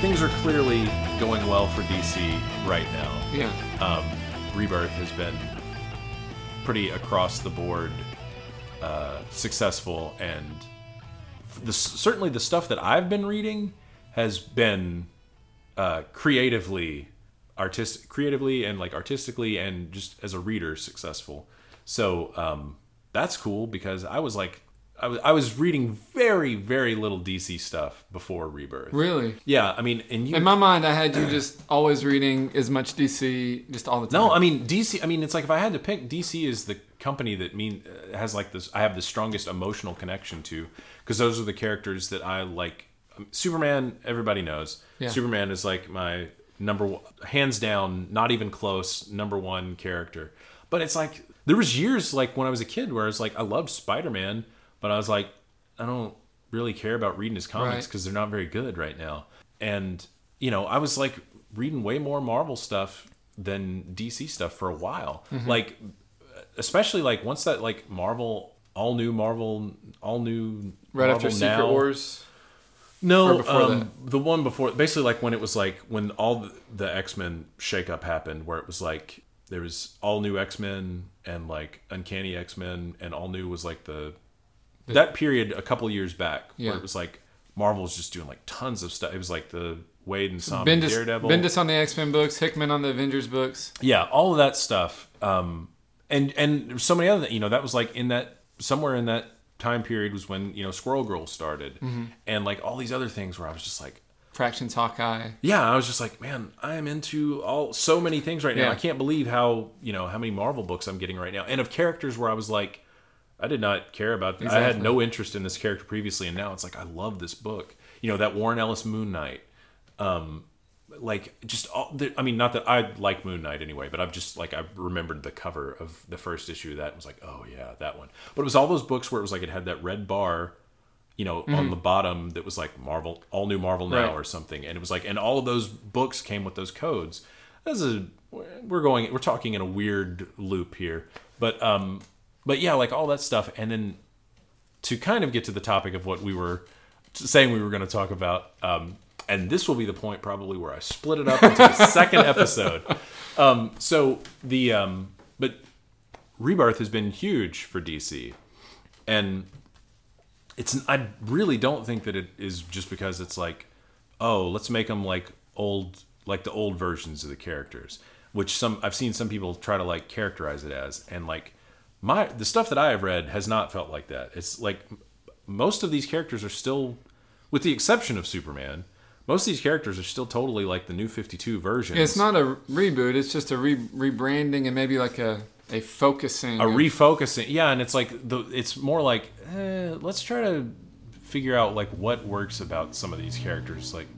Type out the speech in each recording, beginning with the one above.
things are clearly going well for DC right now. Yeah. Rebirth has been pretty across the board successful, and certainly the stuff that I've been reading has been creatively and like artistically and just as a reader successful. So that's cool, because I was reading very, very little DC stuff before Rebirth. Really? Yeah, I mean, in my mind, I had you just always reading as much DC just all the time. No, I mean DC. I mean, it's like if I had to pick, DC is the company that has like this. I have the strongest emotional connection to, because those are the characters that I like. Superman, everybody knows. Yeah. Superman is like my number one, hands down, not even close, number one character. But it's like there was years like when I was a kid where I was like, I loved Spider-Man. But I was like, I don't really care about reading his comics because they're not very good right now. And, I was like reading way more Marvel stuff than DC stuff for a while. Mm-hmm. Like, especially like once that like all new right after Secret Wars? No, the one before, basically like when it was like when all the X-Men shakeup happened, where it was like there was all new X-Men and like Uncanny X-Men, and all new was like that period a couple years back, where it was like Marvel was just doing like tons of stuff. It was like the Wade and Sommers Daredevil, Bendis on the X-Men books, Hickman on the Avengers books. Yeah, all of that stuff. And so many other, that was like somewhere in that time period was when Squirrel Girl started, and like all these other things where I was just like Fractions, Hawkeye. Yeah, I was just like, man, I am into so many things right now. Yeah. I can't believe how many Marvel books I'm getting right now, and of characters where I was like, I did not care about this. Exactly. I had no interest in this character previously, and now it's like I love this book. That Warren Ellis Moon Knight. Like just not that I like Moon Knight anyway, but I've just like I remembered the cover of the first issue of that and was like, oh yeah, that one. But it was all those books where it was like it had that red bar, on the bottom that was like Marvel, all new Marvel now or something, and it was like, and all of those books came with those codes. We're talking in a weird loop here, but yeah, like all that stuff. And then to kind of get to the topic of what we were saying we were going to talk about, and this will be the point probably where I split it up into the second episode. But Rebirth has been huge for DC. And I really don't think that it is just because it's like, oh, let's make them like the old versions of the characters, which I've seen some people try to like characterize it as, and like, the stuff that I have read has not felt like that. It's like most of these characters are still, with the exception of Superman, most of these characters are still totally like the New 52 versions. Yeah, it's not a reboot. It's just a rebranding and maybe like a focusing. Refocusing. Yeah, and it's like it's more like let's try to figure out like what works about some of these characters. Like,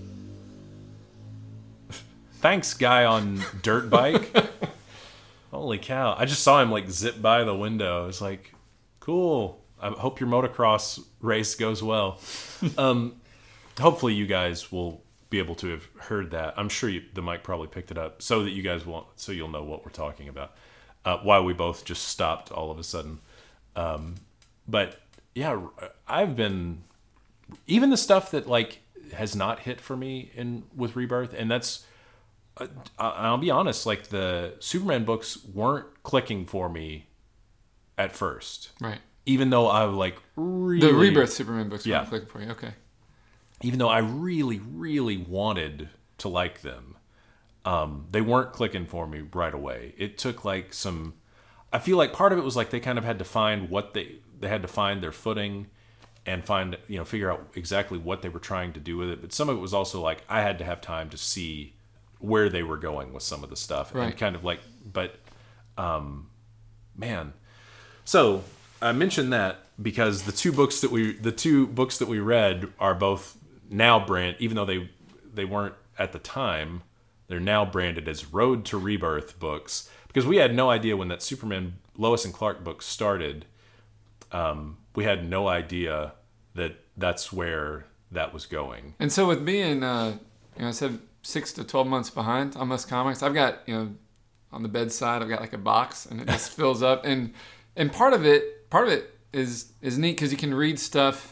thanks, guy on dirt bike. Holy cow. I just saw him like zip by the window. It's like, cool. I hope your motocross race goes well. Hopefully you guys will be able to have heard that. I'm sure the mic probably picked it up so that you guys so you'll know what we're talking about. Why we both just stopped all of a sudden. But yeah, I've been, even the stuff that like has not hit for me with Rebirth, and that's, I'll be honest, like the Superman books weren't clicking for me at first. Right. Even though I like really... The Rebirth Superman books weren't clicking for you, okay. Even though I really, really wanted to like them, they weren't clicking for me right away. It took like some... I feel like part of it was like they kind of had to find what they had to find their footing and figure out exactly what they were trying to do with it. But some of it was also like I had to have time to see where they were going with some of the stuff, and kind of like, but man. So I mentioned that because the two books that we read are both now even though they weren't at the time, they're now branded as Road to Rebirth books, because we had no idea when that Superman Lois and Clark book started. We had no idea that that's where that was going. And so with being, I said 6 to 12 months behind on most comics, I've got, on the bedside, I've got like a box and it just fills up. And part of it is neat because you can read stuff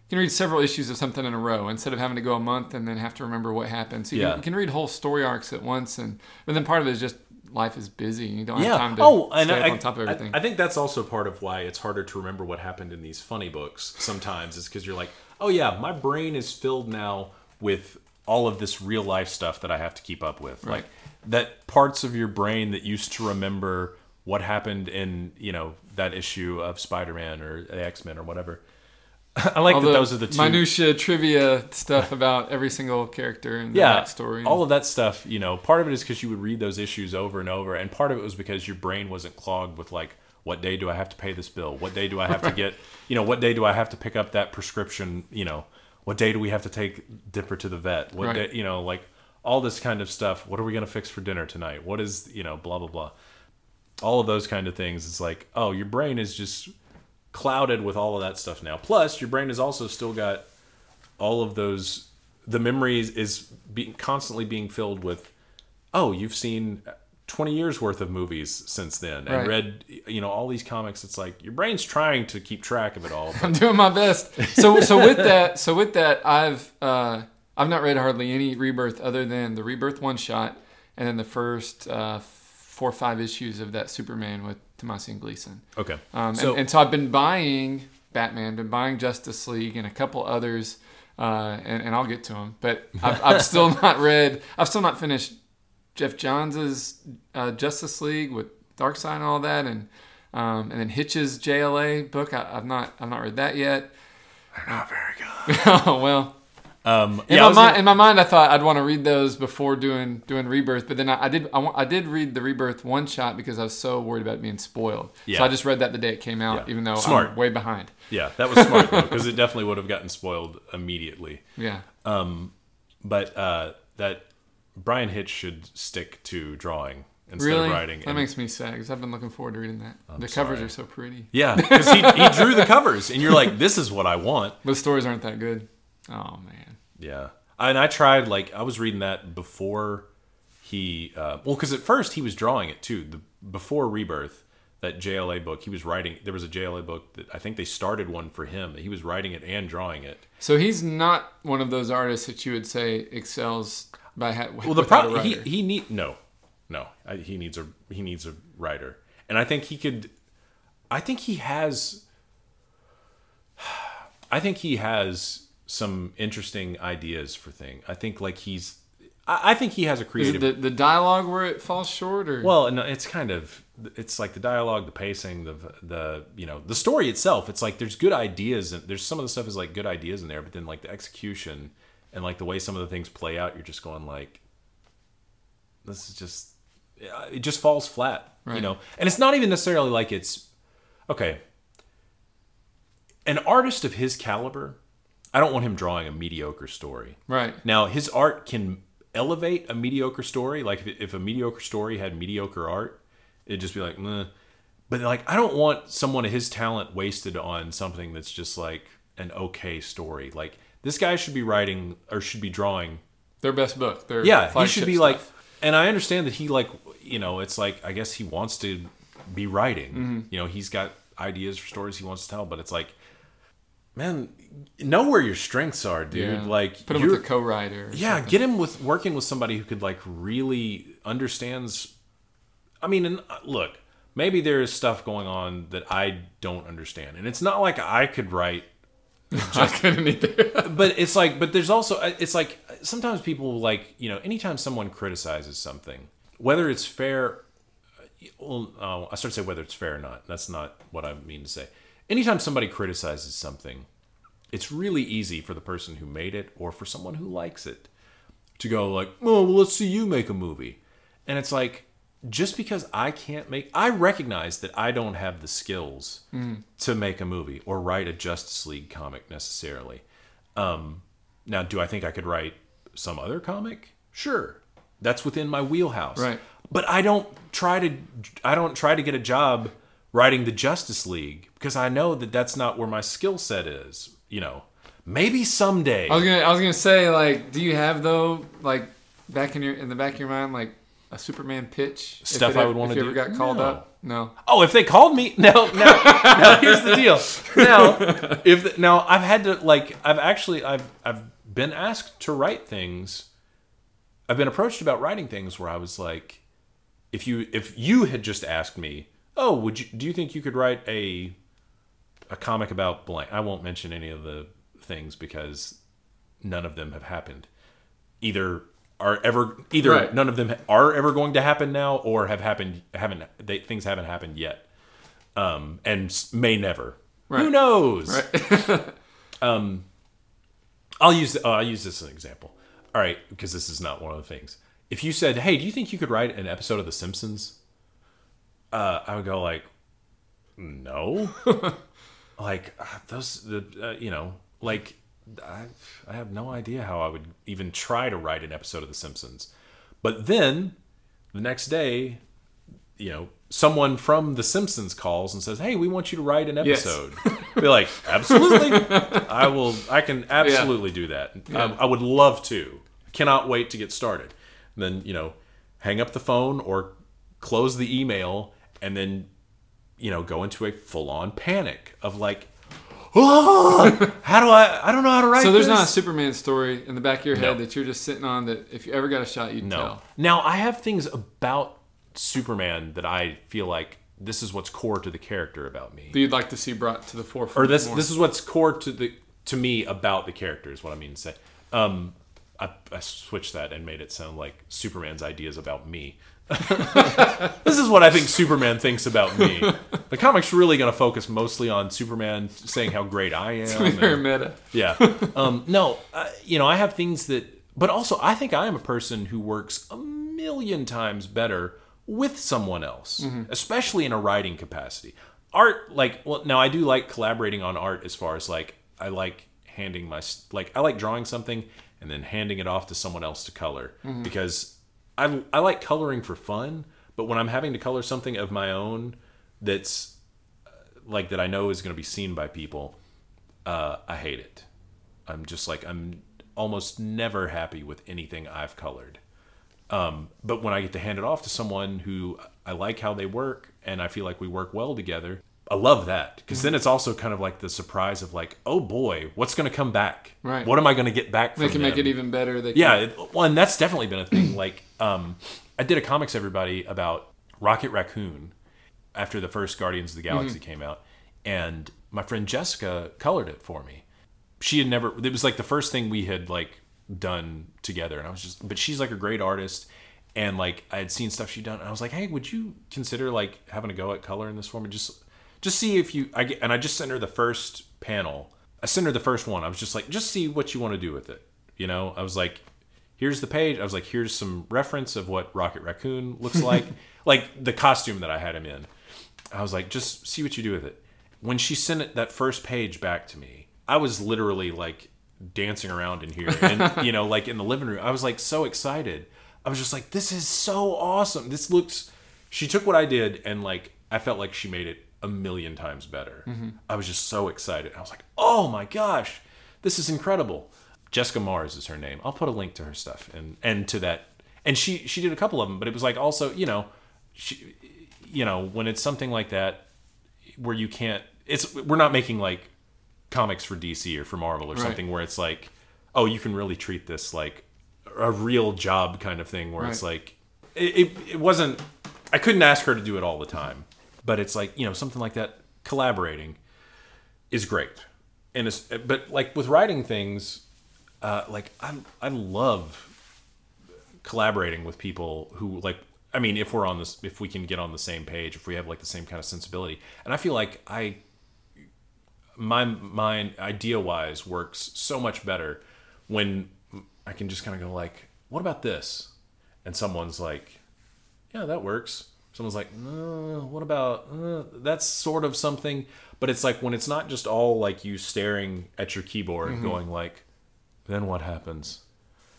can read several issues of something in a row instead of having to go a month and then have to remember what happened. So you can read whole story arcs at once, but then part of it is just life is busy. You don't have time to stay up on top of everything. I think that's also part of why it's harder to remember what happened in these funny books sometimes, is because you're like, oh yeah, my brain is filled now with all of this real life stuff that I have to keep up with. Right. Like that parts of your brain that used to remember what happened in, that issue of Spider-Man or the X-Men or whatever. I like that those are the two minutia trivia stuff about every single character and the backstory. All of that stuff, part of it is because you would read those issues over and over, and part of it was because your brain wasn't clogged with like, what day do I have to pay this bill? What day do I have to get, what day do I have to pick up that prescription? What day do we have to take Dipper to the vet? What day, like all this kind of stuff. What are we going to fix for dinner tonight? What is, blah, blah, blah. All of those kind of things. It's like, oh, your brain is just clouded with all of that stuff now. Plus, your brain has also still got all of those. The memories is constantly being filled with, oh, you've seen 20 years worth of movies since then and read, all these comics. It's like your brain's trying to keep track of it all. I'm doing my best. So with that, I've not read hardly any Rebirth other than the Rebirth one shot and then the first 4 or 5 issues of that Superman with Tomasi and Gleason. Okay. And so I've been buying Batman, been buying Justice League and a couple others, and I'll get to them. But I've still not finished Jeff Johns' Justice League with Darkseid and all that, and then Hitch's JLA book. I've not read that yet. They're not very good. Oh well. In my mind, I thought I'd want to read those before doing Rebirth, but then I did read the Rebirth one shot because I was so worried about it being spoiled. Yeah. So I just read that the day it came out, even though I'm way behind. Yeah, that was smart though, because it definitely would have gotten spoiled immediately. Yeah. But that Brian Hitch should stick to drawing instead of writing. That makes me sad because I've been looking forward to reading that. The covers are so pretty. Yeah, because he drew the covers, and you're like, this is what I want. But the stories aren't that good. Oh man. Yeah, and I tried. I was reading that before he. Because at first he was drawing it too. Before Rebirth, that JLA book he was writing. There was a JLA book that I think they started one for him. He was writing it and drawing it. So he's not one of those artists that you would say excels by. The problem he needs a writer, and I think he could. I think he has some interesting ideas for things. I think I think he has a creative. Is it the dialogue where it falls short, or well, no, it's like the dialogue, the pacing, the the story itself. It's like there's good ideas and there's some of the stuff is like good ideas in there, but then like the execution and like the way some of the things play out, you're just going like, this is just it just falls flat, right. And it's not even necessarily like it's okay. An artist of his caliber, I don't want him drawing a mediocre story. Right. Now, his art can elevate a mediocre story. Like, if a mediocre story had mediocre art, it'd just be like, meh. But, I don't want someone of his talent wasted on something that's just, an okay story. This guy should be writing, or should be drawing... their best book. Their he should be, stuff. And I understand that he, it's I guess he wants to be writing. Mm-hmm. He's got ideas for stories he wants to tell, but it's man, know where your strengths are, dude. Yeah. Put him with a co-writer. Yeah, get him working with somebody who could really understands. I mean, and look, maybe there is stuff going on that I don't understand, and it's not like I could write. I couldn't either. But but there's also sometimes people anytime someone criticizes something, whether it's fair. Well, I started to say whether it's fair or not. That's not what I mean to say. Anytime somebody criticizes something, it's really easy for the person who made it or for someone who likes it to go oh, well, let's see you make a movie. And it's just because I recognize that I don't have the skills to make a movie or write a Justice League comic necessarily. Now, do I think I could write some other comic? Sure. That's within my wheelhouse. Right. But I don't try to get a job writing the Justice League because I know that that's not where my skill set is. Maybe someday. I was gonna say do you have though back in the back of your mind a Superman pitch? Stuff I would want to do? If you ever got called No. up? No. Oh, if they called me, no. Here's the deal. Now, I've had to I've been asked to write things. I've been approached about writing things where I was like, if you had just asked me, oh, do you think you could write a comic about blank? I won't mention any of the things because none of them have happened. Either Right. none of them are ever going to happen now, or things haven't happened yet, and may never. Right. Who knows? Right. I'll use this as an example. All right, because this is not one of the things. If you said, "Hey, do you think you could write an episode of The Simpsons?" I would go like, "No." Like those, like. I have no idea how I would even try to write an episode of The Simpsons. But then, the next day, someone from The Simpsons calls and says, "Hey, we want you to write an episode." Yes. Be like, "Absolutely, I can absolutely do that. Yeah. I would love to. Cannot wait to get started." And then hang up the phone or close the email, and then go into a full-on panic of like, oh, I don't know how to write this. So there's not a Superman story in the back of your head No. that you're just sitting on that if you ever got a shot, you'd tell. Now, I have things about Superman that I feel like this is what's core to the character about me. That you'd like to see brought to the forefront. Or this more. is what's core to me about the character is what I mean to say. I switched that and made it sound like Superman's ideas about me. This is what I think Superman thinks about me. The comic's really going to focus mostly on Superman saying how great I am. It's very meta. Yeah. I have things that... But also, I think I am a person who works a million times better with someone else, especially in a writing capacity. Art, now I do like collaborating on art as far as, I like handing I like drawing something and then handing it off to someone else to color. Because I like coloring for fun, but when I'm having to color something of my own that's that I know is going to be seen by people, I hate it. I'm just I'm almost never happy with anything I've colored. But when I get to hand it off to someone who I like how they work and I feel like we work well together, I love that. Because then it's also kind of like the surprise of oh boy, what's going to come back? Right. What am I going to get back from They can them? make it even better. And that's definitely been a thing. I did a Comics Everybody about Rocket Raccoon after the first Guardians of the Galaxy came out. And my friend Jessica colored it for me. She had never... It was the first thing we had done together. And I was but she's a great artist. And I had seen stuff she'd done. And I was like, hey, would you consider having a go at coloring this for me? Just see if you... And I just sent her the first panel. I sent her the first one. I was just see what you want to do with it. I was like, here's the page. I was like, here's some reference of what Rocket Raccoon looks like. The costume that I had him in. I was like, just see what you do with it. When she sent that first page back to me, I was literally dancing around in here. And, in the living room, I was so excited. I was just this is so awesome. This looks... She took what I did and I felt like she made it a million times better. I was just so excited. I was like, oh my gosh, this is incredible. Jessica Mars is her name. I'll put a link to her stuff and to that. And she did a couple of them, but it was also, she, when it's something like that where you can't, we're not making comics for DC or for Marvel or something where it's oh, you can really treat this a real job kind of thing where it's it wasn't, I couldn't ask her to do it all the time, but it's something like that, collaborating is great. And but with writing things, I love collaborating with people who if we're on this, if we can get on the same page, if we have the same kind of sensibility. And I feel my mind idea wise works so much better when I can just kind of go what about this? And someone's yeah, that works. Someone's what about that's sort of something. But it's when it's not just all you staring at your keyboard going then what happens?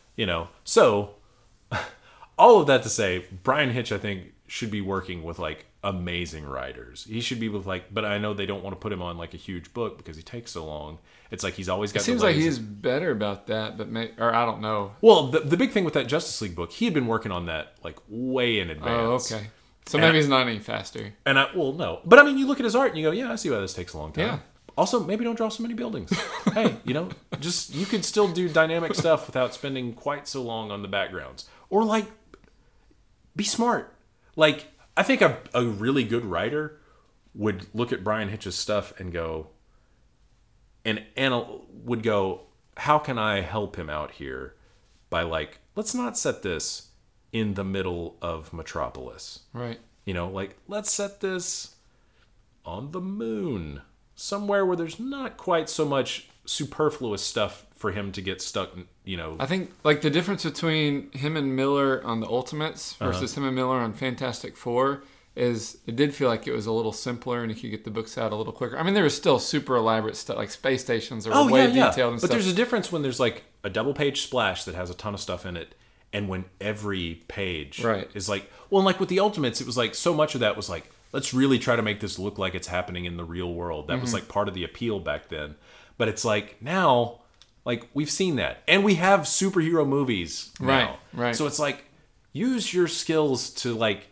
So all of that to say, Brian Hitch, I think, should be working with amazing writers. He should be with like, but I know they don't want to put him on like a huge book because he takes so long. It's like he's always got. It seems like he's better about that, but or I don't know. Well, the big thing with that Justice League book, he had been working on that like way in advance. Oh, okay. So maybe he's not any faster. And no, but I mean, you look at his art and you go, yeah, I see why this takes a long time. Yeah. Also, maybe don't draw so many buildings. Hey, just you could still do dynamic stuff without spending quite so long on the backgrounds, or like, be smart. Like, I think a really good writer would look at Brian Hitch's stuff and go, would go, how can I help him out here by like, let's not set this in the middle of Metropolis. Right. Like, let's set this on the moon, somewhere where there's not quite so much superfluous stuff for him to get stuck, I think, like, the difference between him and Miller on the Ultimates versus him and Miller on Fantastic Four is it did feel like it was a little simpler and you could get the books out a little quicker. I mean, there was still super elaborate stuff, like space stations that were way detailed and stuff. But there's a difference when there's, like, a double-page splash that has a ton of stuff in it, and when every page is like... Well, and like with the Ultimates, it was like so much of that was like, let's really try to make this look like it's happening in the real world. That was like part of the appeal back then. But it's like now, like we've seen that. And we have superhero movies now. Right. So it's like, use your skills to like,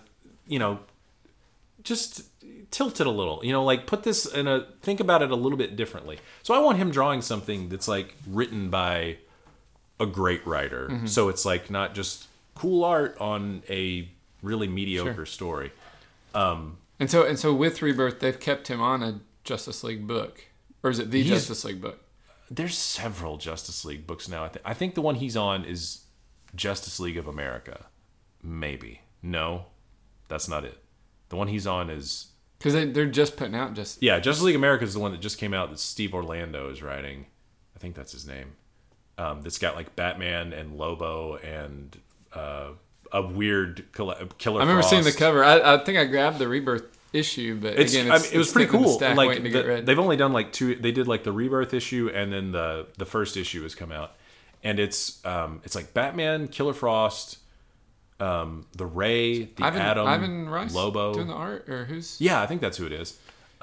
just tilt it a little. Like put this think about it a little bit differently. So I want him drawing something that's like written by a great writer. So it's like not just cool art on a really mediocre story. And so with Rebirth, they've kept him on a Justice League book, or is it the Justice League book? There's several Justice League books now. I think the one he's on is Justice League of America. Maybe. No, that's not it. The one he's on is because they're just putting out Justice League America is the one that just came out that Steve Orlando is writing. I think that's his name. That's got like Batman and Lobo and a weird Killer Frost. I remember seeing the cover. I think I grabbed the Rebirth issue, but it was pretty cool. Like they've only done like two. They did like the Rebirth issue, and then the first issue has come out, and it's like Batman, Killer Frost, the Ray, the Atom, Ivan Rice, Lobo doing the art, or who's? Yeah, I think that's who it is.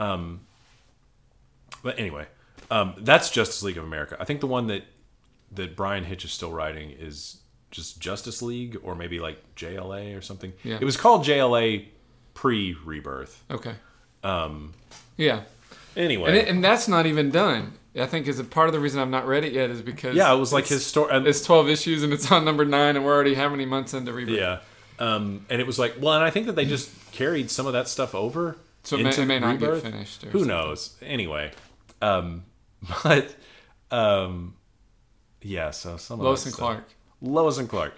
But anyway, that's Justice League of America. I think the one that Brian Hitch is still writing is just Justice League, or maybe like JLA or something. Yeah. It was called JLA pre-Rebirth. Okay. Yeah. Anyway. And that's not even done. I think is a part of the reason I've not read it yet is because... Yeah, it was like his story... It's 12 issues and it's on number 9 and we're already how many months into Rebirth? Yeah. And it was like... Well, and I think that they just carried some of that stuff over so into it may not Rebirth. get finished. Or Who something. knows? Anyway. Yeah, so some of Lois and Clark. Lois and Clark.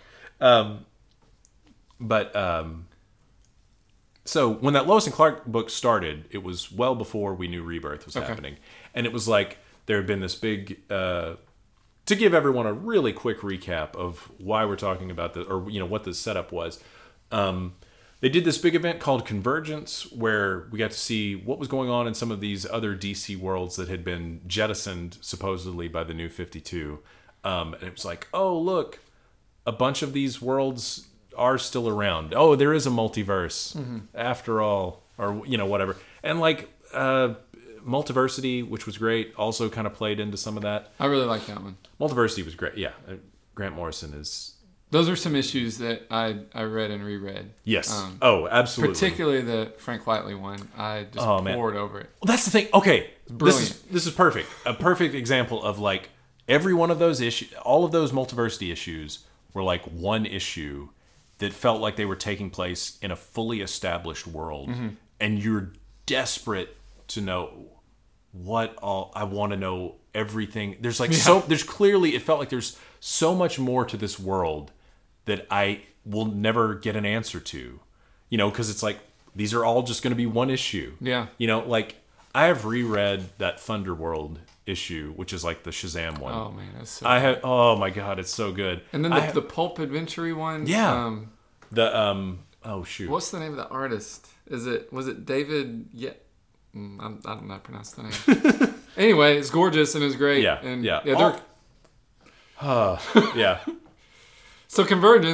So when that Lois and Clark book started, it was well before we knew Rebirth was happening. And it was like there had been this big... to give everyone a really quick recap of why we're talking about this, or what the setup was, they did this big event called Convergence, where we got to see what was going on in some of these other DC worlds that had been jettisoned supposedly by the New 52. And it was like, oh, look, a bunch of these worlds are still around. Oh, there is a multiverse after all, or whatever. And like Multiversity, which was great, also kind of played into some of that. I really like that one. Multiversity was great. Yeah, Grant Morrison is... Those are some issues that I read and reread. Yes. Absolutely. Particularly the Frank Whiteley one. I just poured over it. Well, that's the thing. Okay. Brilliant. This is perfect. A perfect example of like every one of those issues, all of those Multiversity issues were like one issue that felt like they were taking place in a fully established world. And you're desperate to know what all... I want to know everything. There's like there's clearly... It felt like there's so much more to this world that I will never get an answer to, because it's like, these are all just going to be one issue. Yeah. Like I have reread that Thunderworld issue, which is like the Shazam one. Oh man, that's so good. Oh my God, it's so good. And then the Pulp Adventure one. Yeah. Oh shoot. What's the name of the artist? Was it David? Yeah. I don't know how to pronounce the name. Anyway, it's gorgeous and it's great. Yeah. And yeah. Yeah. Yeah. So Convergence.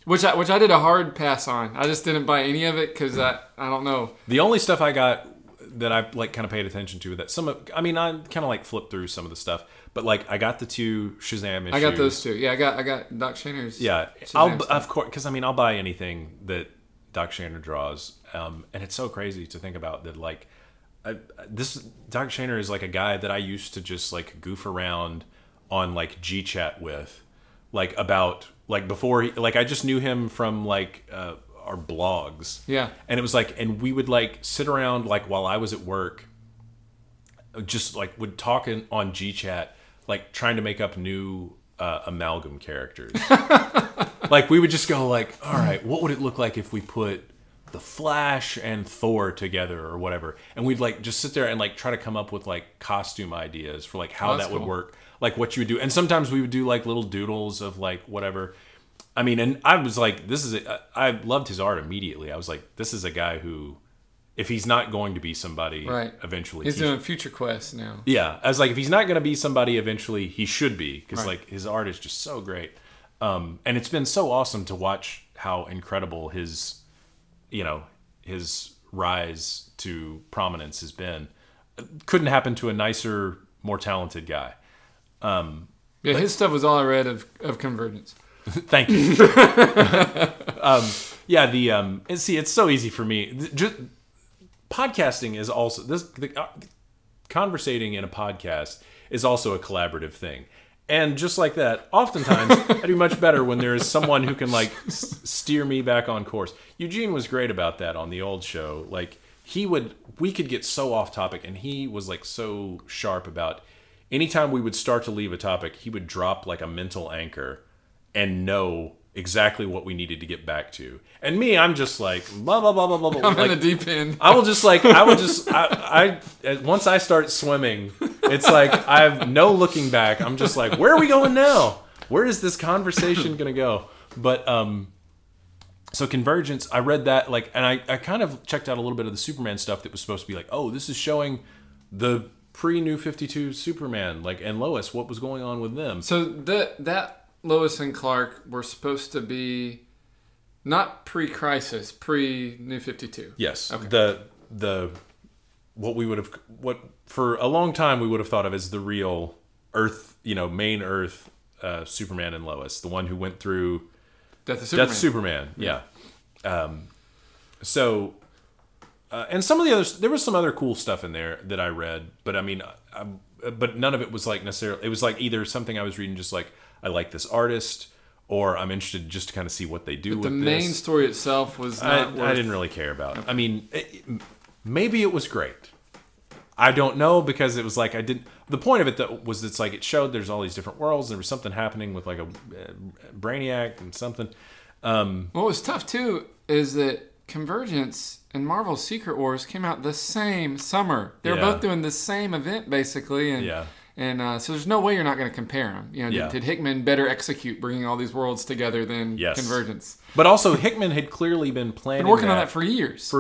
Which I did a hard pass on. I just didn't buy any of it because I don't know. The only stuff I got that I like kind of paid attention to that I kind of like flipped through some of the stuff, but like I got the 2 Shazam issues. I got those 2. Yeah, I got Doc Shaner's. Yeah, of course, because I'll buy anything that Doc Shaner draws, and it's so crazy to think about that. Like, this Doc Shaner is like a guy that I used to just like goof around on like GChat with, like about like before I just knew him from like our blogs. Yeah. And it was like, and we would like sit around like while I was at work, just like would talk on GChat, like trying to make up new amalgam characters. Like we would just go like, all right, what would it look like if we put the Flash and Thor together or whatever? And we'd like just sit there and like try to come up with like costume ideas for like how that would work, like what you would do. And sometimes we would do like little doodles of like whatever. I mean, and I was like, I loved his art immediately. I was like, this is a guy who, if he's not going to be somebody eventually. He's doing Future Quest now. Yeah. I was like, if he's not going to be somebody eventually, he should be. Because like his art is just so great. And it's been so awesome to watch how incredible his rise to prominence has been. Couldn't happen to a nicer, more talented guy. His stuff was all I read of Convergence. Thank you. And see, it's so easy for me. Podcasting is also conversating in a podcast is also a collaborative thing. And just like that, oftentimes I do much better when there is someone who can like steer me back on course. Eugene was great about that on the old show. Like we could get so off topic, and he was like so sharp about anytime we would start to leave a topic, he would drop like a mental anchor and know exactly what we needed to get back to. And me, I'm just like blah blah blah blah blah. I'm like, in the deep end. I once I start swimming, it's like I have no looking back. I'm just like, where are we going now? Where is this conversation gonna go? But so Convergence, I read that like, and I kind of checked out a little bit of the Superman stuff that was supposed to be like, oh, this is showing the pre-New 52 Superman, like, and Lois, what was going on with them. So that Lois and Clark were supposed to be not pre-Crisis, pre-New 52. Yes. Okay. What for a long time we would have thought of as the real Earth, main Earth Superman and Lois, the one who went through Death of Superman. Yeah. And some of the others, there was some other cool stuff in there that I read, but I mean, but none of it was like necessarily, it was like either something I was reading just like, I like this artist, or I'm interested just to kind of see what they do with this. The main story itself was not I didn't really care about. Okay. I mean, maybe it was great. I don't know, because it was like the point of it was it's like it showed there's all these different worlds. There was something happening with like a Brainiac and something. What was tough too is that Convergence and Marvel's Secret Wars came out the same summer. They were both doing the same event basically, and so there's no way you're not going to compare them. Did Hickman better execute bringing all these worlds together than Convergence? But also Hickman had clearly been planning, working on that for years,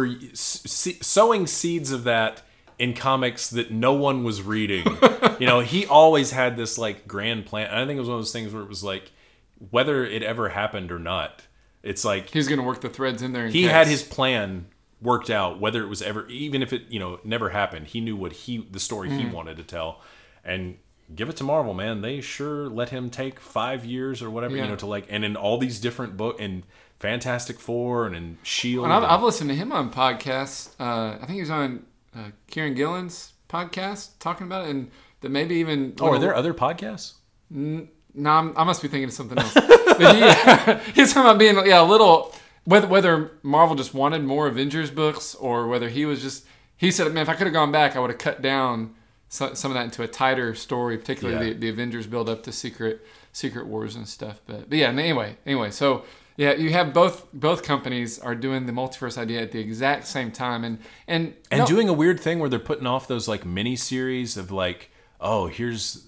sowing seeds of that in comics that no one was reading. He always had this like grand plan. And I think it was one of those things where it was like, whether it ever happened or not, it's like he's going to work the threads in there. He had his plan worked out, whether it was ever, even if it never happened. He knew the story he wanted to tell, and give it to Marvel, man. They sure let him take 5 years or whatever, to like, and in all these different books, and Fantastic Four and in Shield. And I've listened to him on podcasts. I think he was on Kieran Gillen's podcast talking about it, and that maybe even. Oh, are there other podcasts? No, I must be thinking of something else. But he's talking about being a little. Whether Marvel just wanted more Avengers books, or whether he was just. He said, "Man, if I could have gone back, I would have cut down some of that into a tighter story, particularly the Avengers build up to Secret Wars and stuff." But yeah, anyway. So yeah, you have both companies are doing the multiverse idea at the exact same time, and doing a weird thing where they're putting off those like mini series of like, oh, here's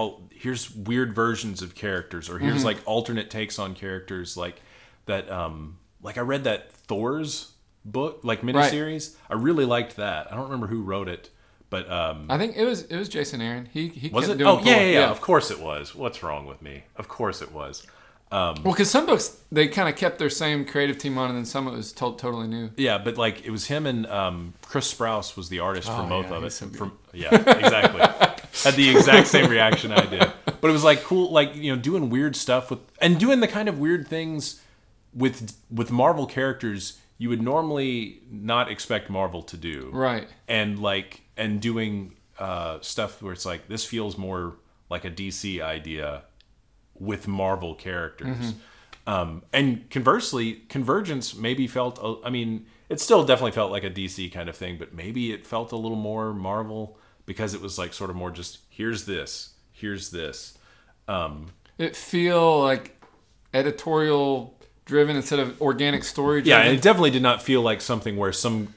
weird versions of characters, or here's like alternate takes on characters, like that. Like I read that Thor's book, like miniseries. Right. I really liked that. I don't remember who wrote it, but I think it was Jason Aaron. He was kept it? Doing yeah. Of course it was. What's wrong with me? Of course it was. Well, because some books they kind of kept their same creative team on, and then some it was totally new. Yeah, but like it was him and Chris Sprouse was the artist for both of it. So yeah, exactly. Had the exact same reaction I did. But it was like cool, like doing weird stuff and doing the kind of weird things with Marvel characters you would normally not expect Marvel to do. Right. And doing stuff where it's like this feels more like a DC idea with Marvel characters. And conversely, Convergence maybe felt, it still definitely felt like a DC kind of thing, but maybe it felt a little more Marvel because it was like sort of more just, here's this. It feel like editorial driven instead of organic story driven. Yeah, and it definitely did not feel like something where some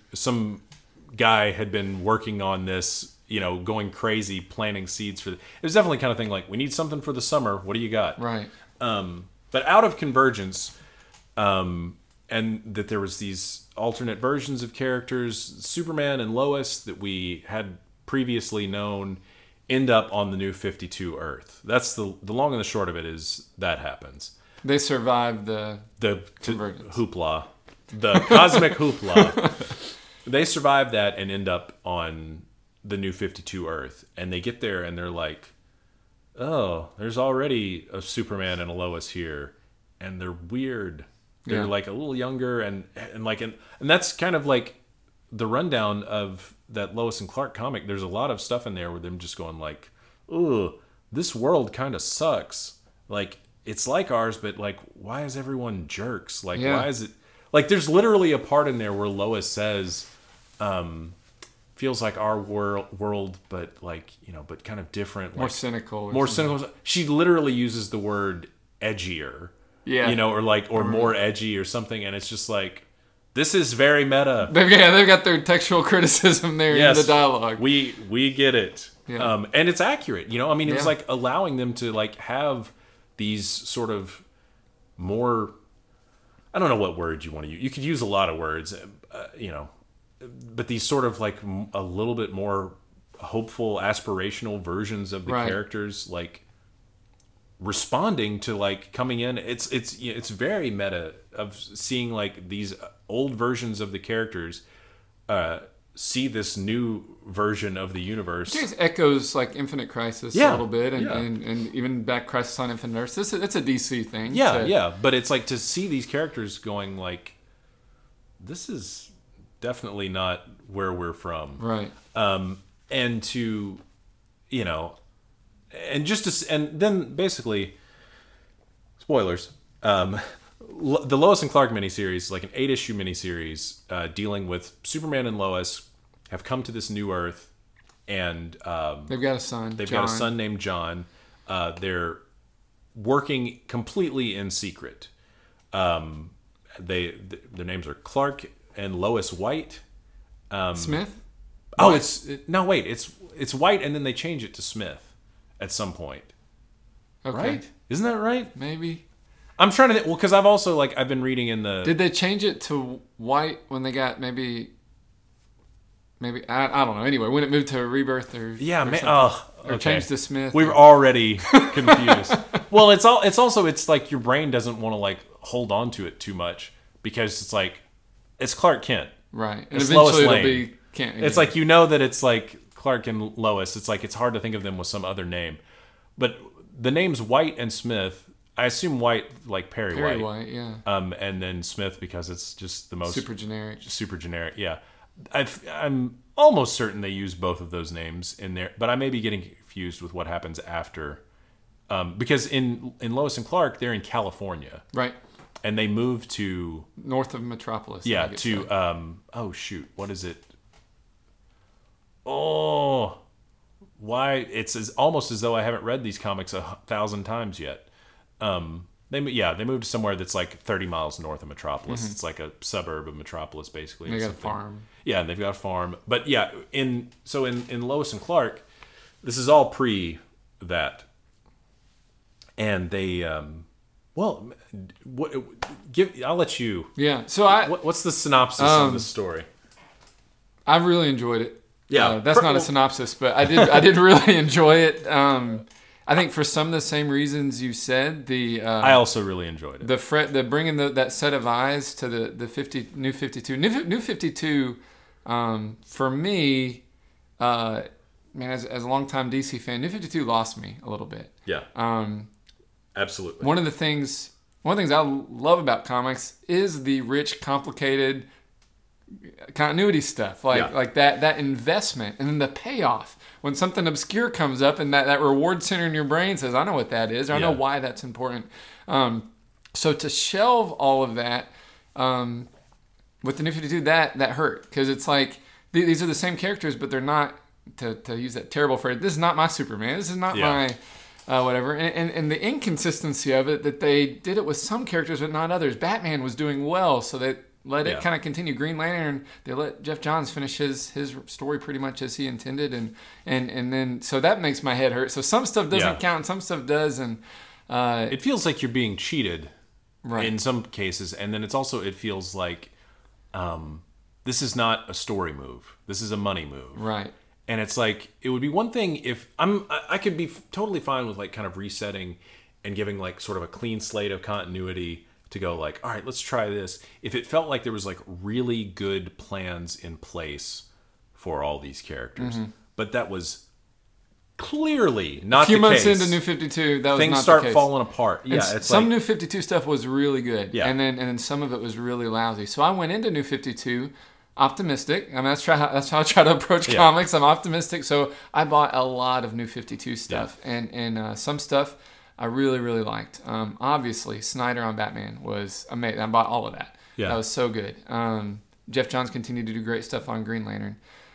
guy had been working on this, going crazy, planting seeds for it. It was definitely kind of thing like, we need something for the summer. What do you got? Right. But out of Convergence, and that there was these alternate versions of characters, Superman and Lois that we had previously known end up on the New 52 Earth. That's the long and the short of it is that happens. They survived the Convergence. Hoopla. The cosmic hoopla. They survive that and end up on the New 52 Earth. And they get there and they're like, oh, there's already a Superman and a Lois here. And they're weird. They're like a little younger and that's kind of like the rundown of that Lois and Clark comic. There's a lot of stuff in there with them just going like, ooh, this world kind of sucks. Like, it's like ours, but like, why is everyone jerks? Like, why is it... Like, there's literally a part in there where Lois says, feels like our world, but like, but kind of different. More like, cynical. More cynical. She literally uses the word edgier. Yeah. Or more edgy or something. And it's just like, this is very meta. They've got their textual criticism there in the dialogue. We get it. Yeah. And it's accurate. It was like allowing them to like have these sort of more, I don't know what word you want to use. You could use a lot of words, but these sort of like a little bit more hopeful, aspirational versions of the characters, like responding to like coming in. It's very meta of seeing like these old versions of the characters see this new version of the universe. It echoes like Infinite Crisis a little bit, and even back Crisis on Infinite Earths. It's a DC thing. Yeah, but it's like to see these characters going like, this is definitely not where we're from, right? And to, and just to, and then basically, spoilers. The Lois and Clark miniseries, like an 8-issue miniseries, dealing with Superman and Lois have come to this new Earth, and they've got a son. Got a son named John. They're working completely in secret. Their names are Clark and Lois White. Smith. Oh, it's White, and then they change it to Smith at some point. Okay. Right? Isn't that right? Maybe. I'm trying to think, because I've also I've been reading in the... Did they change it to White when they got maybe I don't know. Anyway, when it moved to Rebirth or or changed to Smith, we were already confused. Well, it's like your brain doesn't want to like hold on to it too much because it's like it's Clark Kent, right? And it's eventually Lois it'll Lane. be Kent. It's like that it's like Clark and Lois. It's like it's hard to think of them with some other name, but the names White and Smith. I assume White like Perry White, yeah. And then Smith because it's just the most super generic. Yeah. I'm almost certain they use both of those names in there, but I may be getting confused with what happens after, because in Lois and Clark they're in California, right? And they move to north of Metropolis. Yeah, to oh shoot, what is it? Oh, why? It's almost as though I haven't read these comics 1,000 times yet. They moved somewhere that's like 30 miles north of Metropolis. Mm-hmm. It's like a suburb of Metropolis, basically. They got a farm. Yeah, they've got a farm. But yeah, in Lois and Clark, this is all pre that, and they I'll let you. Yeah. So what's the synopsis of the story? I really enjoyed it. Yeah, that's not a synopsis, but I did really enjoy it. I think for some of the same reasons you said, I also really enjoyed it. the bringing that set of eyes to the New 52. New 52, for me, man, as a longtime DC fan, New 52 lost me a little bit. Yeah. Absolutely. One of the things I love about comics is the rich, complicated continuity stuff, like that investment, and then the payoff when something obscure comes up, and that reward center in your brain says, "I know what that is, or I know why that's important." So to shelve all of that with the New 52, that hurt, because it's like these are the same characters, but they're not. To use that terrible phrase, this is not my Superman. This is not my. Whatever, and the inconsistency of it, that they did it with some characters but not others. Batman was doing well, so they let it kind of continue. Green Lantern, they let Jeff Johns finish his story pretty much as he intended, and then so that makes my head hurt. So some stuff doesn't count, and some stuff does, and it feels like you're being cheated, right, in some cases, and then it feels like this is not a story move. This is a money move, right. And it's like, it would be one thing if I could be totally fine with like kind of resetting and giving like sort of a clean slate of continuity to go like, all right, let's try this. If it felt like there was like really good plans in place for all these characters, but that was clearly not the case. A few months into New 52, that was things not start the case. falling apart. Yeah, it's some like, New 52 stuff was really good, Yeah. and then some of it was really lousy. So I went into New 52 optimistic. I mean, that's how I try to approach comics. I'm optimistic, so I bought a lot of New 52 stuff, and some stuff I really, really liked. Obviously, Snyder on Batman was amazing. I bought all of that. Yeah. That was so good. Jeff Johns continued to do great stuff on Green Lantern.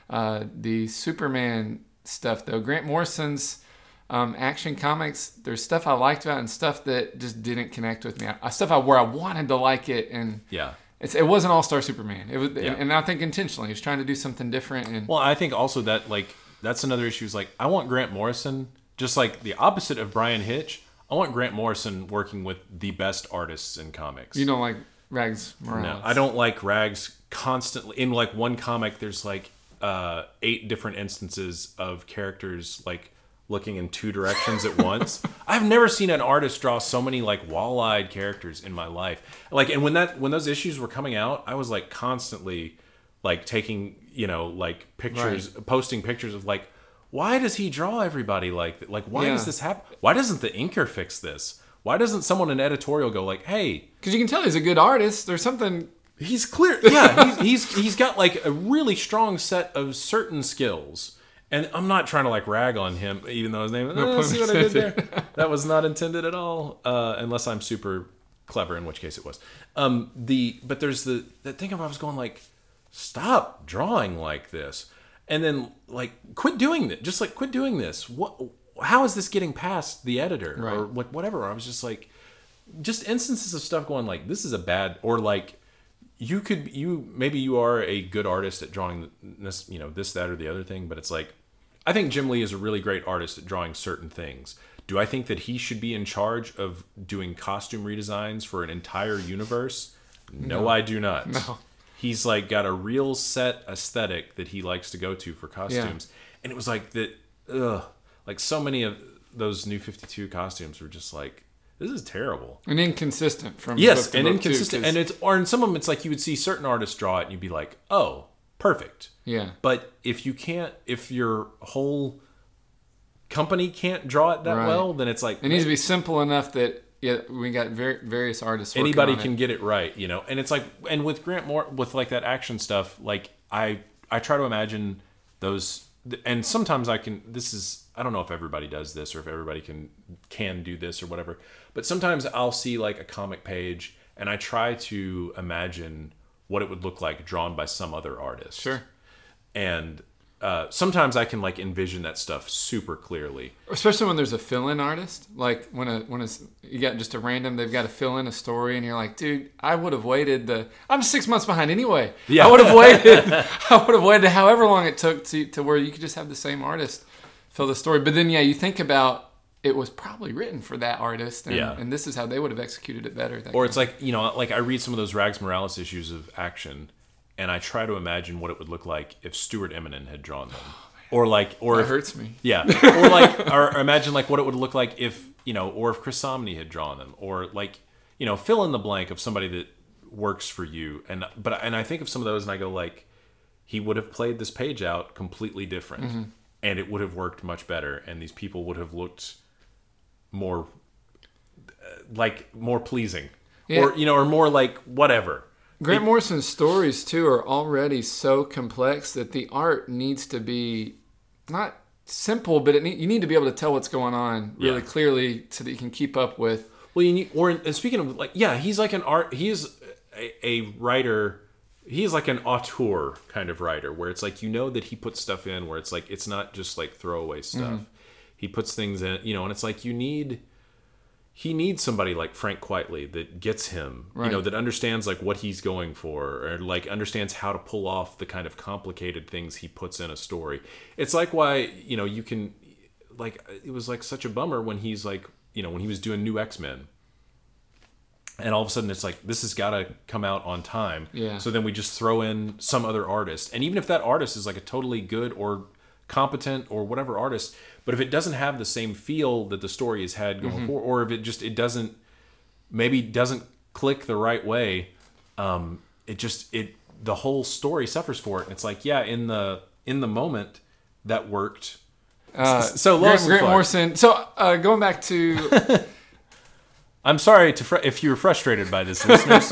The Superman stuff, though, Grant Morrison's Action Comics, there's stuff I liked about it and stuff that just didn't connect with me. Stuff where I wanted to like it, and it wasn't All-Star Superman. It was, and I think intentionally, he was trying to do something different. And well, I think also that like that's another issue. Is like, I want Grant Morrison, just like the opposite of Brian Hitch. I want Grant Morrison working with the best artists in comics. You don't like Rags Morales? No, I don't like Rags constantly. In like one comic, there's like 8 different instances of characters like looking in 2 directions at once. I've never seen an artist draw so many like wall-eyed characters in my life. Like, and when those issues were coming out, I was like constantly like taking, like pictures, posting pictures of like, why does he draw everybody like that? Like, why does this happen? Why doesn't the inker fix this? Why doesn't someone in editorial go like, hey, because you can tell he's a good artist. There's something. He's clear. Yeah, he's got like a really strong set of certain skills. And I'm not trying to like rag on him, even though his name. See what I did there? That was not intended at all, unless I'm super clever, in which case it was. But there's that thing of I was going like, stop drawing like this, and then like quit doing this. Just like quit doing this. What? How is this getting past the editor or like whatever? I was just like, just instances of stuff going like, this is a bad, or like maybe you are a good artist at drawing this, this, that, or the other thing, but it's like, I think Jim Lee is a really great artist at drawing certain things. Do I think that he should be in charge of doing costume redesigns for an entire universe? No, I do not. No. He's like got a real set aesthetic that he likes to go to for costumes. And it was like that, like so many of those New 52 costumes were just like, this is terrible. And inconsistent from yes, book to and book inconsistent. too, And in some of them, it's like you would see certain artists draw it and you'd be like, oh, perfect. Yeah. But if your whole company can't draw it that well, then it's like, it needs to be simple enough that we got various artists. Anybody can get it right, And it's like, and with Grant Moore, with like that action stuff, like I try to imagine those, and sometimes I don't know if everybody does this or if everybody can do this or whatever, but sometimes I'll see like a comic page and I try to imagine what it would look like drawn by some other artist. Sure. And sometimes I can like envision that stuff super clearly. Especially when there's a fill-in artist, like when you got just a random, they've got to fill in a story, and you're like, dude, I would have waited. I'm 6 months behind anyway. Yeah. I would have waited however long it took to where you could just have the same artist fill the story. But then you think about, it was probably written for that artist, and this is how they would have executed it better. Or it's like, like I read some of those Rags Morales issues of Action, and I try to imagine what it would look like if Stuart Eminem had drawn them, or That if hurts me. yeah, or imagine like what it would look like if or if Chris Samnee had drawn them, or like fill in the blank of somebody that works for you, and I think of some of those and I go like, he would have played this page out completely different, and it would have worked much better, and these people would have looked more more pleasing, or or more like whatever. Grant Morrison's stories too are already so complex that the art needs to be not simple, but you need to be able to tell what's going on really clearly so that you can keep up with. Well, and speaking of he's like he's a writer. He's like an auteur kind of writer, where it's like that he puts stuff in where it's like it's not just like throwaway stuff. He puts things in, and it's like he needs somebody like Frank Quitely that gets him, that understands like what he's going for, or like understands how to pull off the kind of complicated things he puts in a story. It's like why, you can like, it was like such a bummer when he's like, when he was doing New X-Men, and all of a sudden it's like, this has got to come out on time. Yeah. So then we just throw in some other artist. And even if that artist is like a totally good or competent or whatever artist, but if it doesn't have the same feel that the story has had going forward, or if it doesn't click the right way, the whole story suffers for it. And it's like, in the moment that worked. So Grant Morrison. So going back to, I'm sorry if you're frustrated by this, listeners.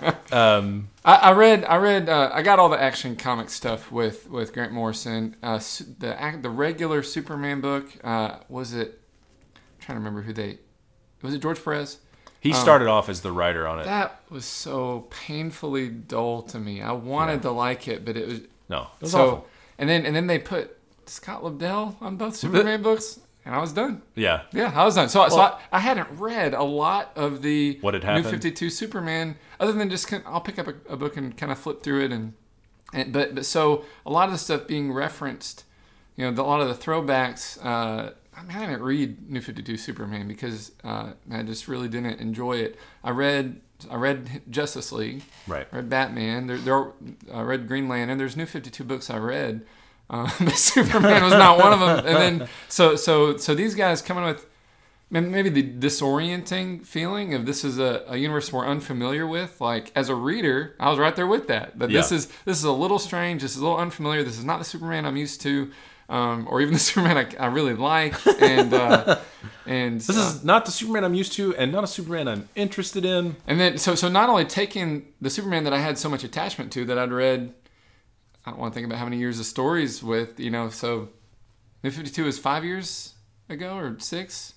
I got all the Action Comic stuff with Grant Morrison. The regular Superman book, was it? I'm trying to remember was it George Perez? He started off as the writer on it. That was so painfully dull to me. I wanted to like it, but it was awful. And then they put Scott Lobdell on both Superman books. And I was done. Yeah, I was done. So I hadn't read a lot of the what had happened? New 52 Superman, other than just I'll pick up a book and kind of flip through it, but so a lot of the stuff being referenced, a lot of the throwbacks. I didn't read New 52 Superman because I just really didn't enjoy it. I read Justice League, right? I read Batman. I read Green Lantern. There's New 52 books I read. But Superman was not one of them. And then so these guys coming with maybe the disorienting feeling of this is a universe we're unfamiliar with. Like as a reader, I was right there with that. But this is a little strange. This is a little unfamiliar. This is not the Superman I'm used to, or even the Superman I really like. And this is not the Superman I'm used to, and not a Superman I'm interested in. And then so not only taking the Superman that I had so much attachment to that I'd read. I don't want to think about how many years of stories with, so New 52 is 5 years ago or 6?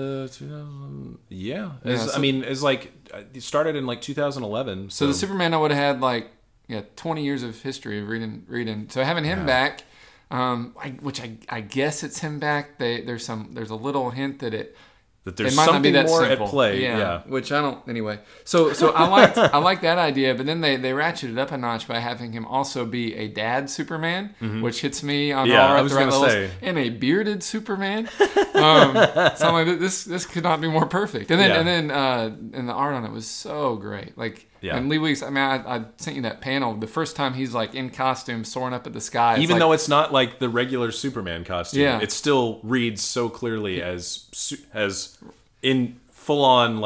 Yeah. It's like, it started in like 2011. So the Superman I would have had 20 years of history of reading. So having him back, which I guess it's him back. There's a little hint that there's something more simple. At play. Yeah. Which I don't. Anyway, so I like that idea, but then they ratcheted up a notch by having him also be a dad Superman, which hits me on all the right levels, and a bearded Superman. So I'm like, this could not be more perfect. And then and the art on it was so great. And Lee Weeks. I sent you that panel. The first time he's like in costume, soaring up at the sky. Even though it's not like the regular Superman costume, it still reads so clearly as in full on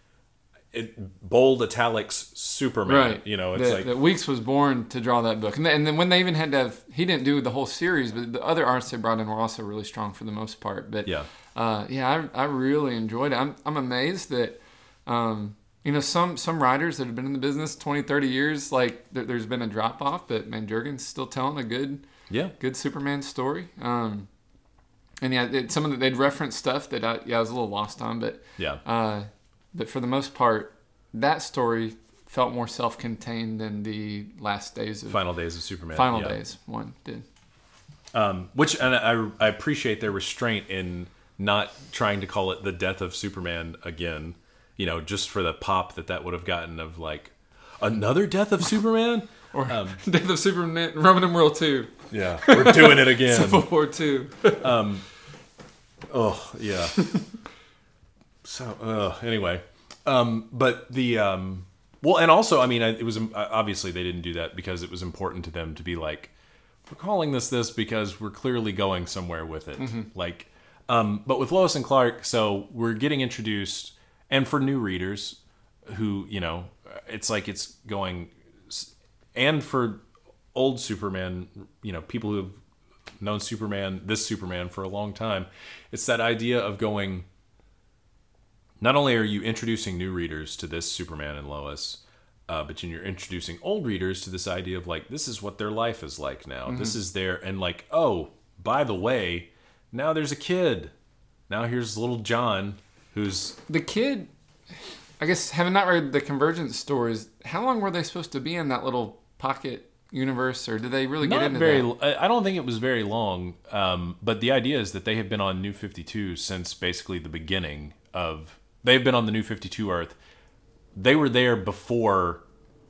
bold italics Superman. Right. It's that Weeks was born to draw that book, and then when they even had to have, he didn't do the whole series, but the other artists they brought in were also really strong for the most part. But I really enjoyed it. I'm amazed that. Some writers that have been in the business 20, 30 years, there's been a drop off, but man, Jurgen's still telling a good Superman story. Some of they'd reference stuff that I was a little lost on, but but for the most part, that story felt more self-contained than the Final Days of Superman. Final Days one did. Which I appreciate their restraint in not trying to call it the death of Superman again. Just for the pop that would have gotten of another death of Superman? Or Death of Superman, Roman numeral 2. Yeah, we're doing it again. Civil War 2. Oh, yeah. So, anyway. But the... well, and also, it was... Obviously, they didn't do that because it was important to them to be we're calling this because we're clearly going somewhere with it. Like, but with Lois and Clark, so we're getting introduced, and for new readers who, it's like it's going, and for old Superman, people who have known this Superman for a long time, it's that idea of going, not only are you introducing new readers to this Superman and Lois, but you're introducing old readers to this idea of like, this is what their life is like now. This is their, and like, oh, by the way, now there's a kid. Now here's little John, who's... The kid, I guess, having not read the Convergence stories, how long were they supposed to be in that little pocket universe, or did they really get into that? I don't think it was very long, but the idea is that they have been on New 52 since basically the beginning of... They've been on the New 52 Earth. They were there before...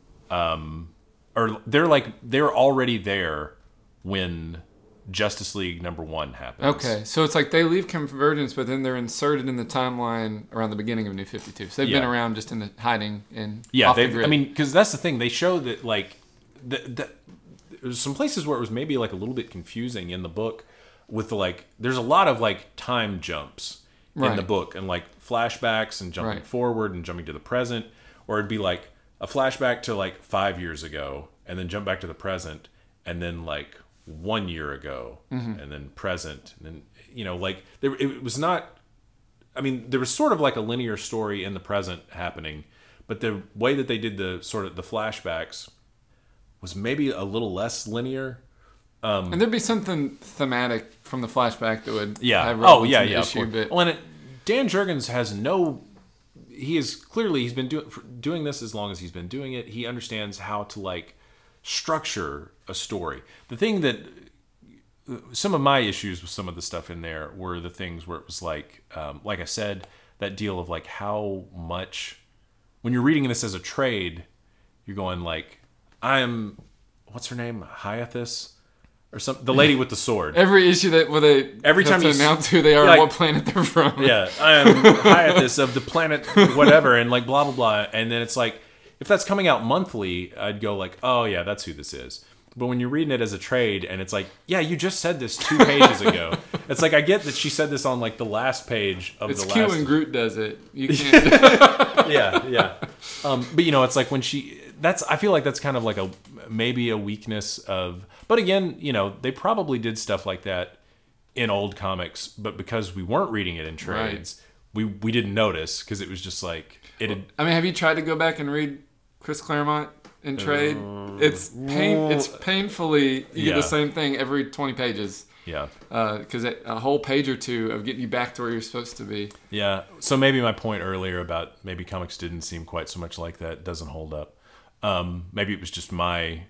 or they're already there when Justice League #1 happens. Okay, so it's like they leave Convergence, but then they're inserted in the timeline around the beginning of New 52. So they've been around just in the hiding in off the grid. I mean, because that's the thing. They show that like there's some places where it was maybe like a little bit confusing in the book with the like. There's a lot of like time jumps in the book and like flashbacks and jumping forward and jumping to the present, or it'd be like a flashback to like 5 years ago and then jump back to the present and then like 1 year ago and then present, and then like it was not, I mean, there was sort of like a linear story in the present happening, but the way that they did the sort of the flashbacks was maybe a little less linear, and there'd be something thematic from the flashback that would have relevance to the issue, but well, and Dan Jurgens has he's been doing this as long as he's been doing it. He understands how to like structure a story. The thing that some of my issues with some of the stuff in there were the things where it was like I said, that deal of like how much when you're reading this as a trade, you're going like, what's her name, Hyathis or something, the lady with the sword. Every issue where they every time you announce who they are, like, and what planet they're from. Yeah, I am Hyathis of the planet whatever, and like blah blah blah, and then it's like, if that's coming out monthly, I'd go like, oh yeah, that's who this is. But when you're reading it as a trade, and it's like, yeah, you just said this 2 pages ago. It's like, I get that she said this on like the last page of the last. It's Q when Groot does it. You can't. yeah. But it's like when I feel like that's kind of like maybe a weakness of. But again, they probably did stuff like that in old comics, but because we weren't reading it in trades, we didn't notice because it was just like it had. I mean, have you tried to go back and read Chris Claremont in trade? It's painfully you get the same thing every 20 pages. Yeah. Because a whole page or two of getting you back to where you're supposed to be. Yeah. So maybe my point earlier about maybe comics didn't seem quite so much like that doesn't hold up. Maybe it was just my,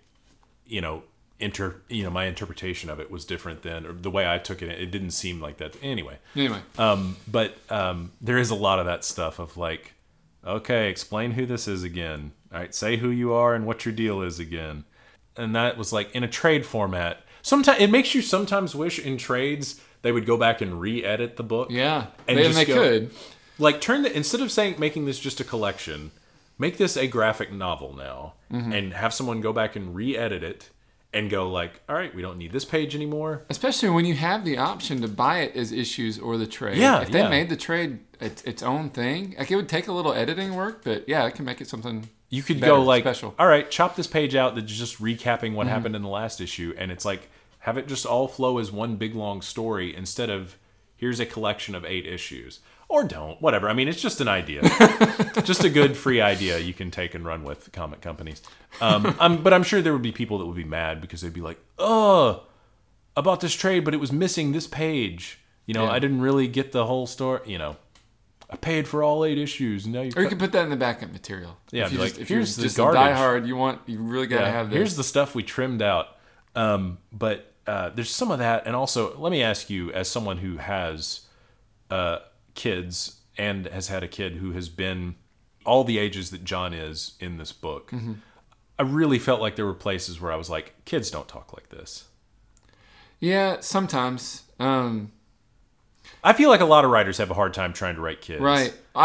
my interpretation of it was different than, or the way I took it. It didn't seem like that. Anyway. But there is a lot of that stuff of like, okay, explain who this is again. All right, say who you are and what your deal is again. And that was like in a trade format. Sometimes it makes you sometimes wish in trades they would go back and re-edit the book. Yeah, and they could. Like instead of making this just a collection, make this a graphic novel now, and have someone go back and re-edit it and go like, all right, we don't need this page anymore. Especially when you have the option to buy it as issues or the trade. Yeah, if they made the trade its own thing, like it would take a little editing work, but yeah, it can make it something. You could better, go like, special. All right, chop this page out that's just recapping what happened in the last issue, and it's like have it just all flow as one big long story instead of here's a collection of 8 issues. Or don't, whatever. I mean, it's just an idea. Just a good free idea you can take and run with, comic companies. But I'm sure there would be people that would be mad because they'd be like, oh, about this trade, but it was missing this page. I didn't really get the whole story. I paid for all 8 issues. Now you can put that in the backup material. Yeah, if you're just a diehard, you really got to have this. Here's the stuff we trimmed out. But there's some of that. And also, let me ask you, as someone who has kids and has had a kid who has been all the ages that John is in this book, I really felt like there were places where I was like, kids don't talk like this. Yeah, sometimes. I feel like a lot of writers have a hard time trying to write kids. Right.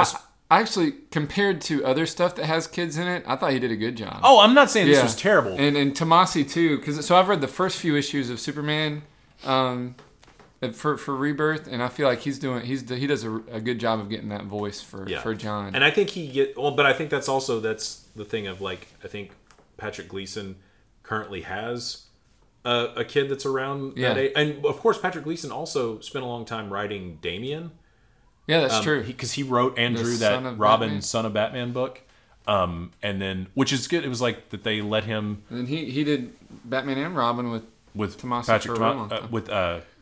actually, compared to other stuff that has kids in it, I thought he did a good job. Oh, I'm not saying this was terrible. And Tomasi too, because so I've read the first few issues of Superman for Rebirth, and I feel like he does a good job of getting that voice for John. And I think but I think that's the thing of like, I think Patrick Gleason currently has a kid that's around that age. And of course, Patrick Gleason also spent a long time writing Damian. Yeah, that's true. Because he wrote and drew that Robin, Son of Batman book. And then, which is good. It was like that they let him. And he did Batman and Robin with Tomasi Patrick for a long time. with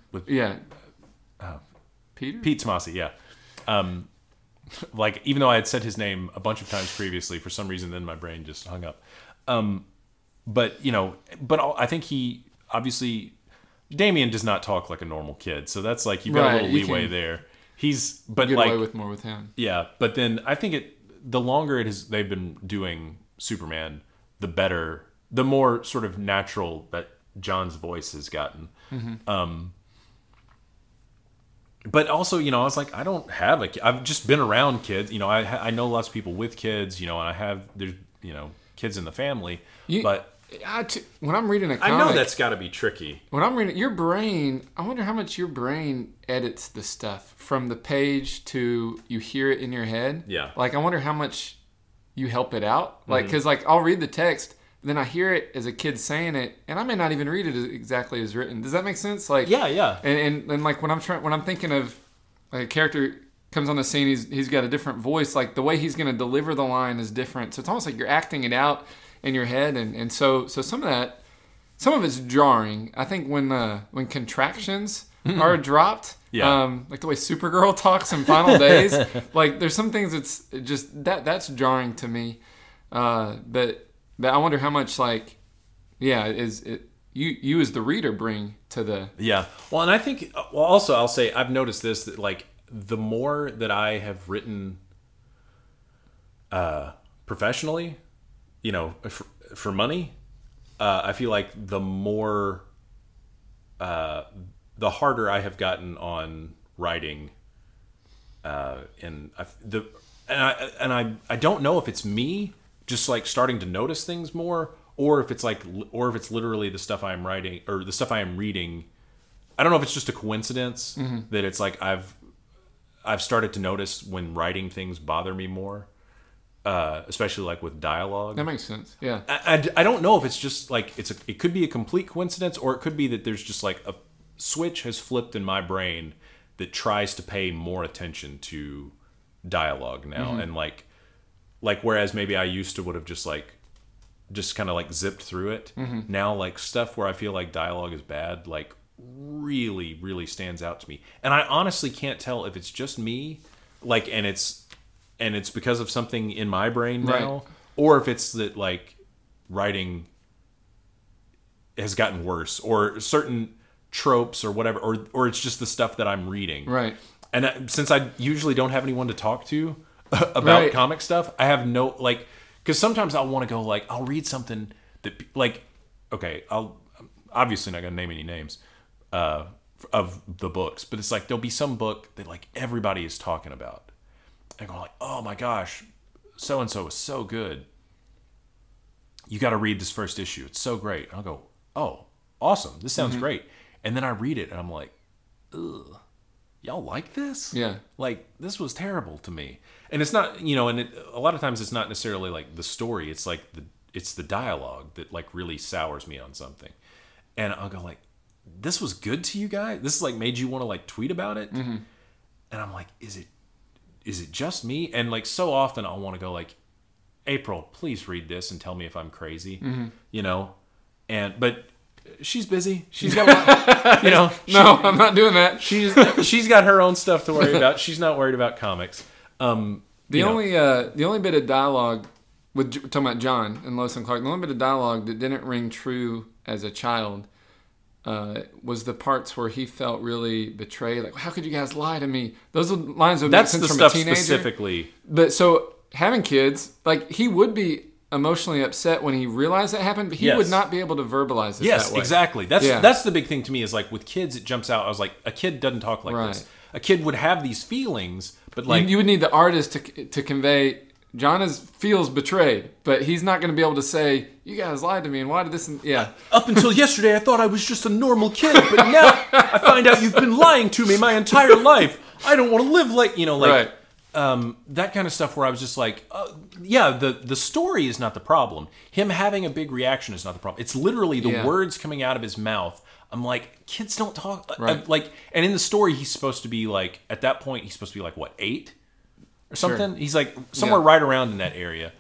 Pete Tomasi. Yeah. Like, even though I had said his name a bunch of times previously, for some reason, then my brain just hung up. But I think he obviously, Damian does not talk like a normal kid, so that's like you've got a little leeway there. Get away with more with him. Yeah, but then I think the longer they've been doing Superman, the better, the more sort of natural that John's voice has gotten. Mm-hmm. But also, I was like, I don't have a kid. I've just been around kids. I know lots of people with kids. And there's kids in the family. When I'm reading a comic, I know that's got to be tricky. When I'm reading your brain, I wonder how much your brain edits the stuff from the page to you hear it in your head. Yeah. Like, I wonder how much you help it out. Like, because I'll read the text, then I hear it as a kid saying it, and I may not even read it exactly as written. Does that make sense? Like, yeah. And like when I'm thinking of like a character comes on the scene, he's got a different voice. Like the way he's going to deliver the line is different. So it's almost like you're acting it out in your head, and so some of it's jarring. I think when contractions are dropped, like the way Supergirl talks in Final Days, like there's some things that's just that's jarring to me. But I wonder how much is it you as the reader bring to the Well, and I think also I'll say I've noticed this, that like the more that I have written professionally, for money, I feel like the more, the harder I have gotten on writing, and I don't know if it's me just like starting to notice things more, or if it's literally the stuff I'm writing or the stuff I am reading. I don't know if it's just a coincidence that it's like I've started to notice when writing things bother me more. Especially like with dialogue. That makes sense. Yeah. I don't know if it's just like it could be a complete coincidence, or it could be that there's just like a switch has flipped in my brain that tries to pay more attention to dialogue now, and like whereas maybe I used to would have just kind of like zipped through it. Now like stuff where I feel like dialogue is bad, like really, really stands out to me, and I honestly can't tell if it's just me, like, and it's because of something in my brain now, right, or if it's that like writing has gotten worse, or certain tropes or whatever, or it's just the stuff that I'm reading. Right. And since I usually don't have anyone to talk to about comic stuff, I have no, like, because sometimes I'll want to go, like, I'll read something that, like, okay, I'm obviously not going to name any names of the books, but it's like there'll be some book that like everybody is talking about. And I'm like, oh my gosh, so-and-so is so good. You got to read this first issue. It's so great. And I'll go, oh, awesome. This sounds great. And then I read it and I'm like, ugh, y'all like this? Yeah. Like, this was terrible to me. And it's not, and a lot of times it's not necessarily like the story. It's like it's the dialogue that like really sours me on something. And I'll go like, this was good to you guys? This is like made you want to like tweet about it? And I'm like, is it just me? And like so often I'll want to go like, April, please read this and tell me if I'm crazy, but she's busy. She's got a lot, No, I'm not doing that. She's got her own stuff to worry about. She's not worried about comics. The only bit of dialogue with talking about John and Lois and Clark, the only bit of dialogue that didn't ring true as a child was the parts where he felt really betrayed. Like, how could you guys lie to me? Those are lines that make sense from a teenager. That's the stuff specifically. But so having kids, like, he would be emotionally upset when he realized that happened, but he would not be able to verbalize it that way. Yes, exactly. That's the big thing to me is like with kids, it jumps out. I was like, a kid doesn't talk like this. A kid would have these feelings, But like you would need the artist to convey. John feels betrayed, but he's not going to be able to say, "You guys lied to me, and why did this?" Yeah. Up until yesterday, I thought I was just a normal kid, but now I find out you've been lying to me my entire life. I don't want to live like Right. that kind of stuff. Where I was just like, yeah, the story is not the problem. Him having a big reaction is not the problem. It's literally the words coming out of his mouth. I'm like, kids don't talk Right. and in the story, he's supposed to be like, at that point, he's supposed to be like what, 8? Or something. Sure. He's like somewhere right around in that area.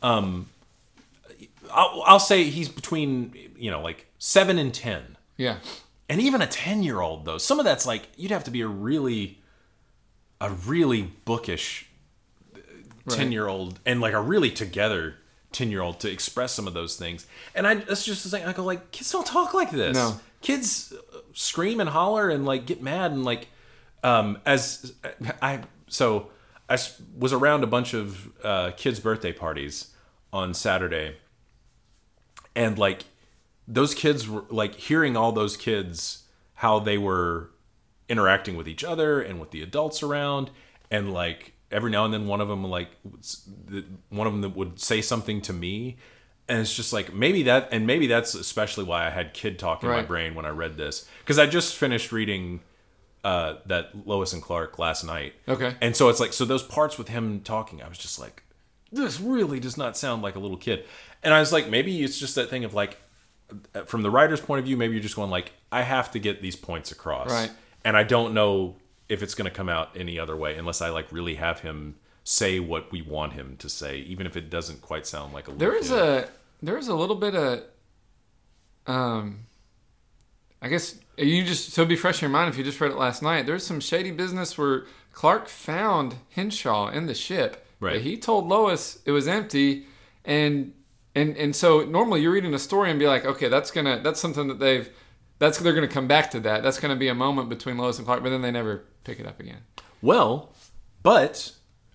I'll say he's between like 7 and 10. Yeah. And even a 10-year-old though, some of that's like you'd have to be a really bookish 10-year-old and like a really together 10-year-old to express some of those things. And that's just the thing. I go like, kids don't talk like this. No. Kids scream and holler and like get mad and like I was around a bunch of kids' birthday parties on Saturday, and like those kids were like hearing all those kids how they were interacting with each other and with the adults around, and like every now and then one of them would say something to me, and it's just like maybe that's especially why I had kid talk in my brain when I read this, because I just finished reading that Lois and Clark last night. Okay. And so it's like, so those parts with him talking, I was just like, this really does not sound like a little kid. And I was like, maybe it's just that thing of like, from the writer's point of view, maybe you're just going like, I have to get these points across. Right. And I don't know if it's going to come out any other way unless I like really have him say what we want him to say, even if it doesn't quite sound like a little kid. There is a little bit of, I guess it'd be fresh in your mind if you just read it last night. There's some shady business where Clark found Henshaw in the ship. Right. But he told Lois it was empty, and so normally you're reading a story and be like, okay, that's something that they're gonna come back to that. That's gonna be a moment between Lois and Clark, but then they never pick it up again. Well, but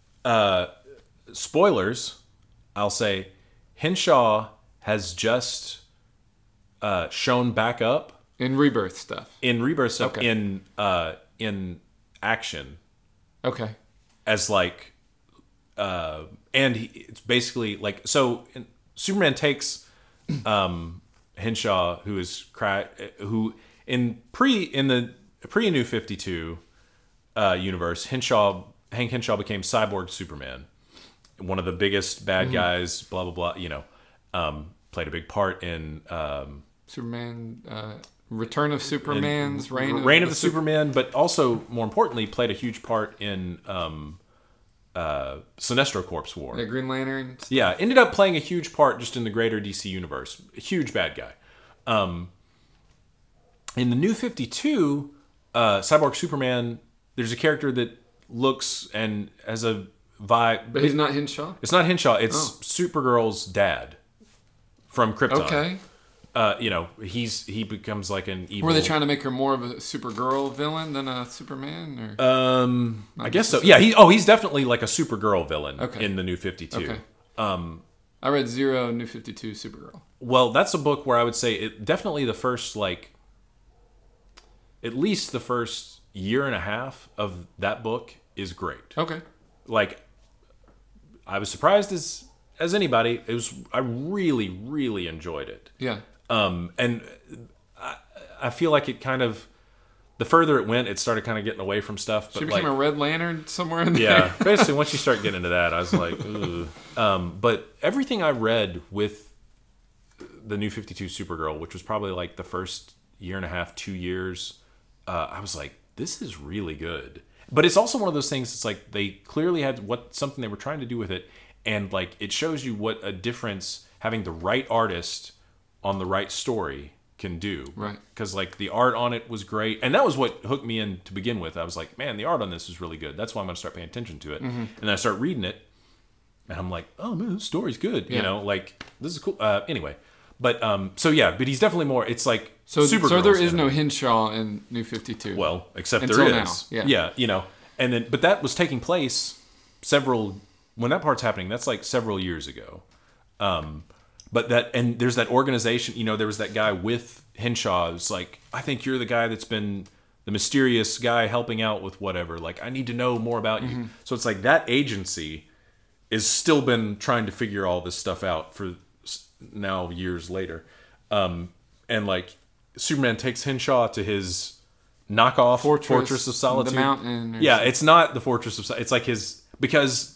spoilers, I'll say Henshaw has just shown back up In Rebirth stuff. Okay. in action. Okay. As like and it's basically like, so Superman takes Henshaw, who in the New 52 universe, Hank Henshaw became Cyborg Superman, one of the biggest bad guys, blah blah blah, played a big part in Superman Return of Superman's Reign of the Superman, but also more importantly played a huge part in Sinestro Corps War. The Green Lantern. Yeah, ended up playing a huge part just in the greater DC universe. A huge bad guy. In the New 52, Cyborg Superman, there's a character that looks and has a vibe. But he's not Henshaw? It's not Henshaw. It's Supergirl's dad from Krypton. Okay. He becomes like an evil. Were they trying to make her more of a Supergirl villain than a Superman? Or I guess so. Yeah. He's definitely like a Supergirl villain in the New 52. Okay. I read Zero New 52 Supergirl. Well, that's a book where I would say definitely the first at least the first year and a half of that book is great. Okay. Like, I was surprised as anybody. I really, really enjoyed it. Yeah. And I feel like it kind of, the further it went, it started kind of getting away from stuff. But she became a Red Lantern somewhere in there. Yeah, basically once you start getting into that, I was like, ugh. But everything I read with the New 52 Supergirl, which was probably like the first year and a half, 2 years, I was like, this is really good. But it's also one of those things, it's like they clearly had something they were trying to do with it, and like it shows you what a difference having the right artist on the right story can do. Right. Because like the art on it was great, and that was what hooked me in to begin with. I was like, man, the art on this is really good. That's why I'm going to start paying attention to it. And then I start reading it, and I'm like, oh man, this story's good. Yeah. Like this is cool. Anyway, but but he's definitely more. It's like so Supergirl's there is no Henshaw in New 52. Well, except Until there is. now. Yeah. And then but that was taking place when that part's happening. That's like several years ago. But there's that organization, there was that guy with Henshaw who's like, I think you're the guy that's been the mysterious guy helping out with whatever. Like, I need to know more about you. So it's like that agency is still been trying to figure all this stuff out for now years later. And like Superman takes Henshaw to his knockoff Fortress of Solitude. The mountain. Yeah, it's not the Fortress of Solitude. It's like his, because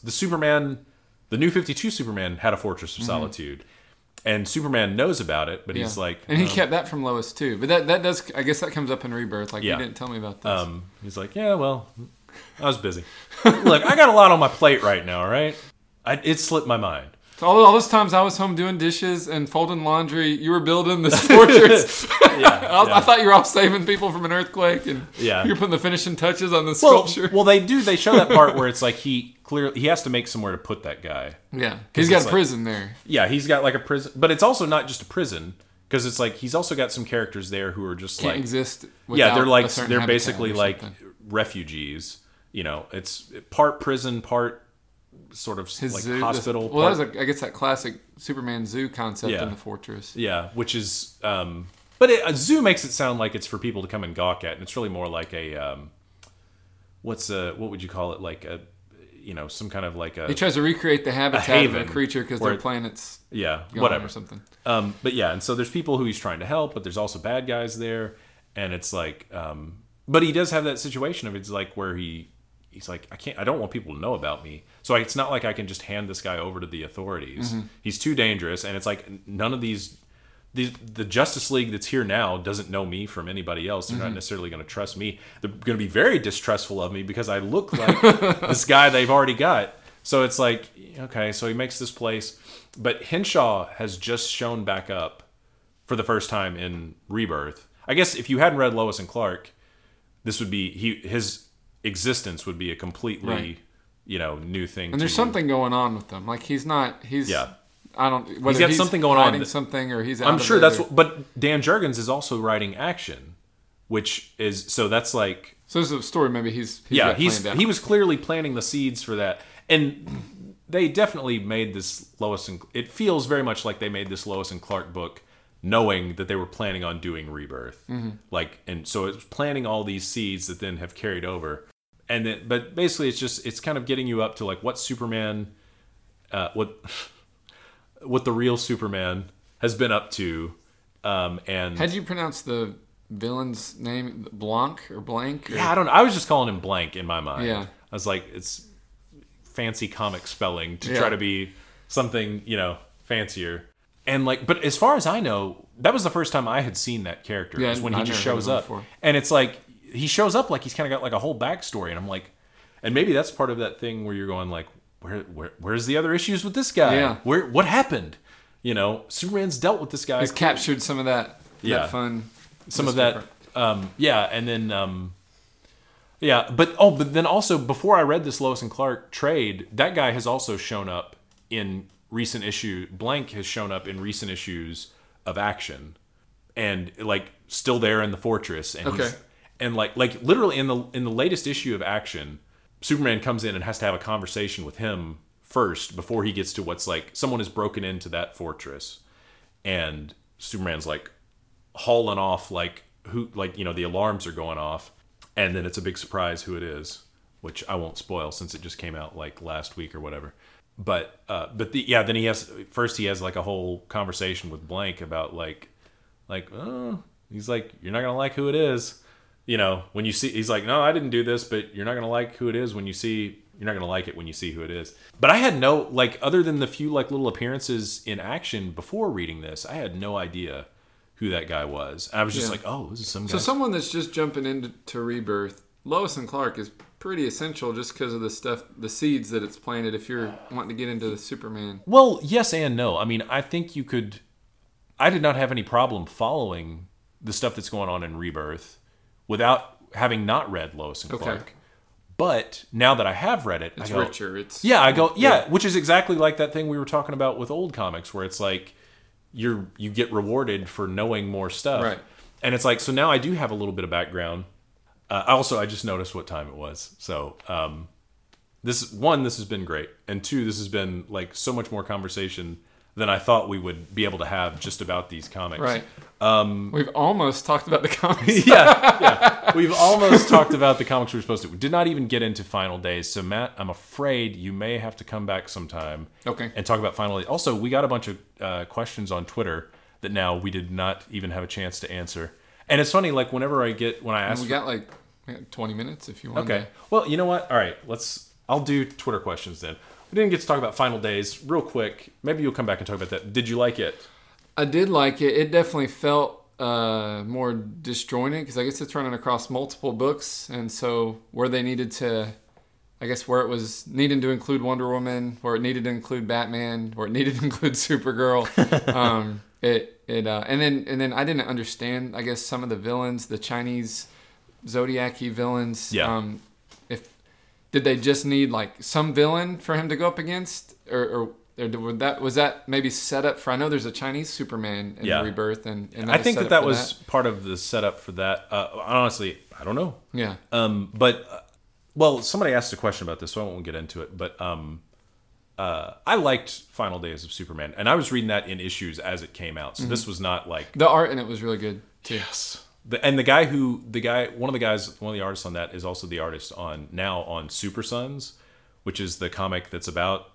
the New 52 Superman had a Fortress of Solitude. And Superman knows about it, but he's like... And he kept that from Lois, too. But that does... I guess that comes up in Rebirth. Like, you didn't tell me about this. He's like, yeah, well, I was busy. Look, I got a lot on my plate right now, all right? It slipped my mind. So all those times I was home doing dishes and folding laundry, you were building this fortress. I thought you were off saving people from an earthquake, and you're putting the finishing touches on the sculpture. Well, they show that part where it's like he has to make somewhere to put that guy. Yeah, he's got a prison there. Yeah, he's got like a prison, but it's also not just a prison, because it's like he's also got some characters there who are just can't exist. Without they're basically like refugees. You know, it's part prison, part sort of his like zoo, hospital. That was I guess that classic Superman zoo concept in the Fortress. Yeah, which is, but a zoo makes it sound like it's for people to come and gawk at, and it's really more like a, what would you call it? Like a, some kind of like a. He tries to recreate the habitat of a creature because their planet's whatever or something. But yeah, and so there's people who he's trying to help, but there's also bad guys there, and it's like, but he does have that situation of it's like where he's like, I don't want people to know about me. So it's not like I can just hand this guy over to the authorities. He's too dangerous. And it's like none of the Justice League that's here now doesn't know me from anybody else. They're not necessarily going to trust me. They're going to be very distrustful of me because I look like this guy they've already got. So it's like, okay, so he makes this place. But Henshaw has just shown back up for the first time in Rebirth. I guess if you hadn't read Lois and Clark, this would be, his existence would be a completely new thing. And there's something going on with them. Like he's I don't. He's got something going on. Something, or he's. I'm sure that's. But Dan Jurgens is also writing Action, which is so that's like. So there's a story. Maybe he was clearly planting the seeds for that, and they definitely made this Lois and. It feels very much like they made this Lois and Clark book, knowing that they were planning on doing Rebirth, and so it's planting all these seeds that then have carried over. And then, but basically, it's kind of getting you up to like what Superman, what the real Superman has been up to. And how do you pronounce the villain's name? Blanc or Blank? Or? Yeah, I don't know. I was just calling him Blank in my mind. Yeah, I was like, it's fancy comic spelling to try to be something fancier. And like, but as far as I know, that was the first time I had seen that character. Yeah, when he just shows up, and it's like. He shows up like he's kind of got like a whole backstory, and I'm like, and maybe that's part of that thing where you're going like, where's the other issues with this guy? Yeah. What happened? Superman's dealt with this guy. He's captured some of that fun. Some of that. And then, but then also before I read this Lois and Clark trade, that guy has also shown up in recent issue. Blank has shown up in recent issues of Action, and like still there in the Fortress. And and like literally in the latest issue of Action, Superman comes in and has to have a conversation with him first before he gets to what's like someone has broken into that fortress, and Superman's like hauling off the alarms are going off, and then it's a big surprise who it is, which I won't spoil since it just came out like last week or whatever. But then he has like a whole conversation with Blank about he's like, you're not gonna like who it is. When you see, he's like, no, I didn't do this, but you're not going to like who it is when you see, you're not going to like it when you see who it is. But I had no, other than the few, little appearances in Action before reading this, I had no idea who that guy was. I was just like, oh, this is some guy. So someone that's just jumping into Rebirth, Lois and Clark is pretty essential just because of the seeds that it's planted if you're wanting to get into the Superman. Well, yes and no. I mean, I think I did not have any problem following the stuff that's going on in Rebirth without having not read Lois and Clark. But now that I have read it, it's richer. Which is exactly like that thing we were talking about with old comics, where it's like you get rewarded for knowing more stuff. Right. And it's like, so now I do have a little bit of background. I just noticed what time it was. So this has been great. And two, this has been like so much more conversation than I thought we would be able to have just about these comics. Right. We've almost talked about the comics. yeah. we've almost talked about the comics we were supposed to. We did not even get into Final Days. So Matt, I'm afraid you may have to come back sometime. Okay. And talk about Final Days. Also, we got a bunch of questions on Twitter that now we did not even have a chance to answer. And it's funny, like when I ask, we got 20 minutes if you want. Okay. Well, you know what? All right. I'll do Twitter questions then. We didn't get to talk about Final Days real quick. Maybe you'll come back and talk about that. Did you like it? I did like it. It definitely felt more disjointed because I guess it's running across multiple books, and so where they needed to, I guess where it was needing to include Wonder Woman, where it needed to include Batman, where it needed to include Supergirl, and then I didn't understand, I guess, some of the villains, the Chinese Zodiac-y villains. Yeah. Did they just need like some villain for him to go up against, or was that maybe set up for? I know there's a Chinese Superman in Rebirth, and I think that was part of the setup for that. Honestly, I don't know. Yeah. Well, somebody asked a question about this, so I won't get into it. But I liked Final Days of Superman, and I was reading that in issues as it came out. So this was not like the art in it was really good too. Yes. One of the artists on that is also the artist on Super Sons, which is the comic that's about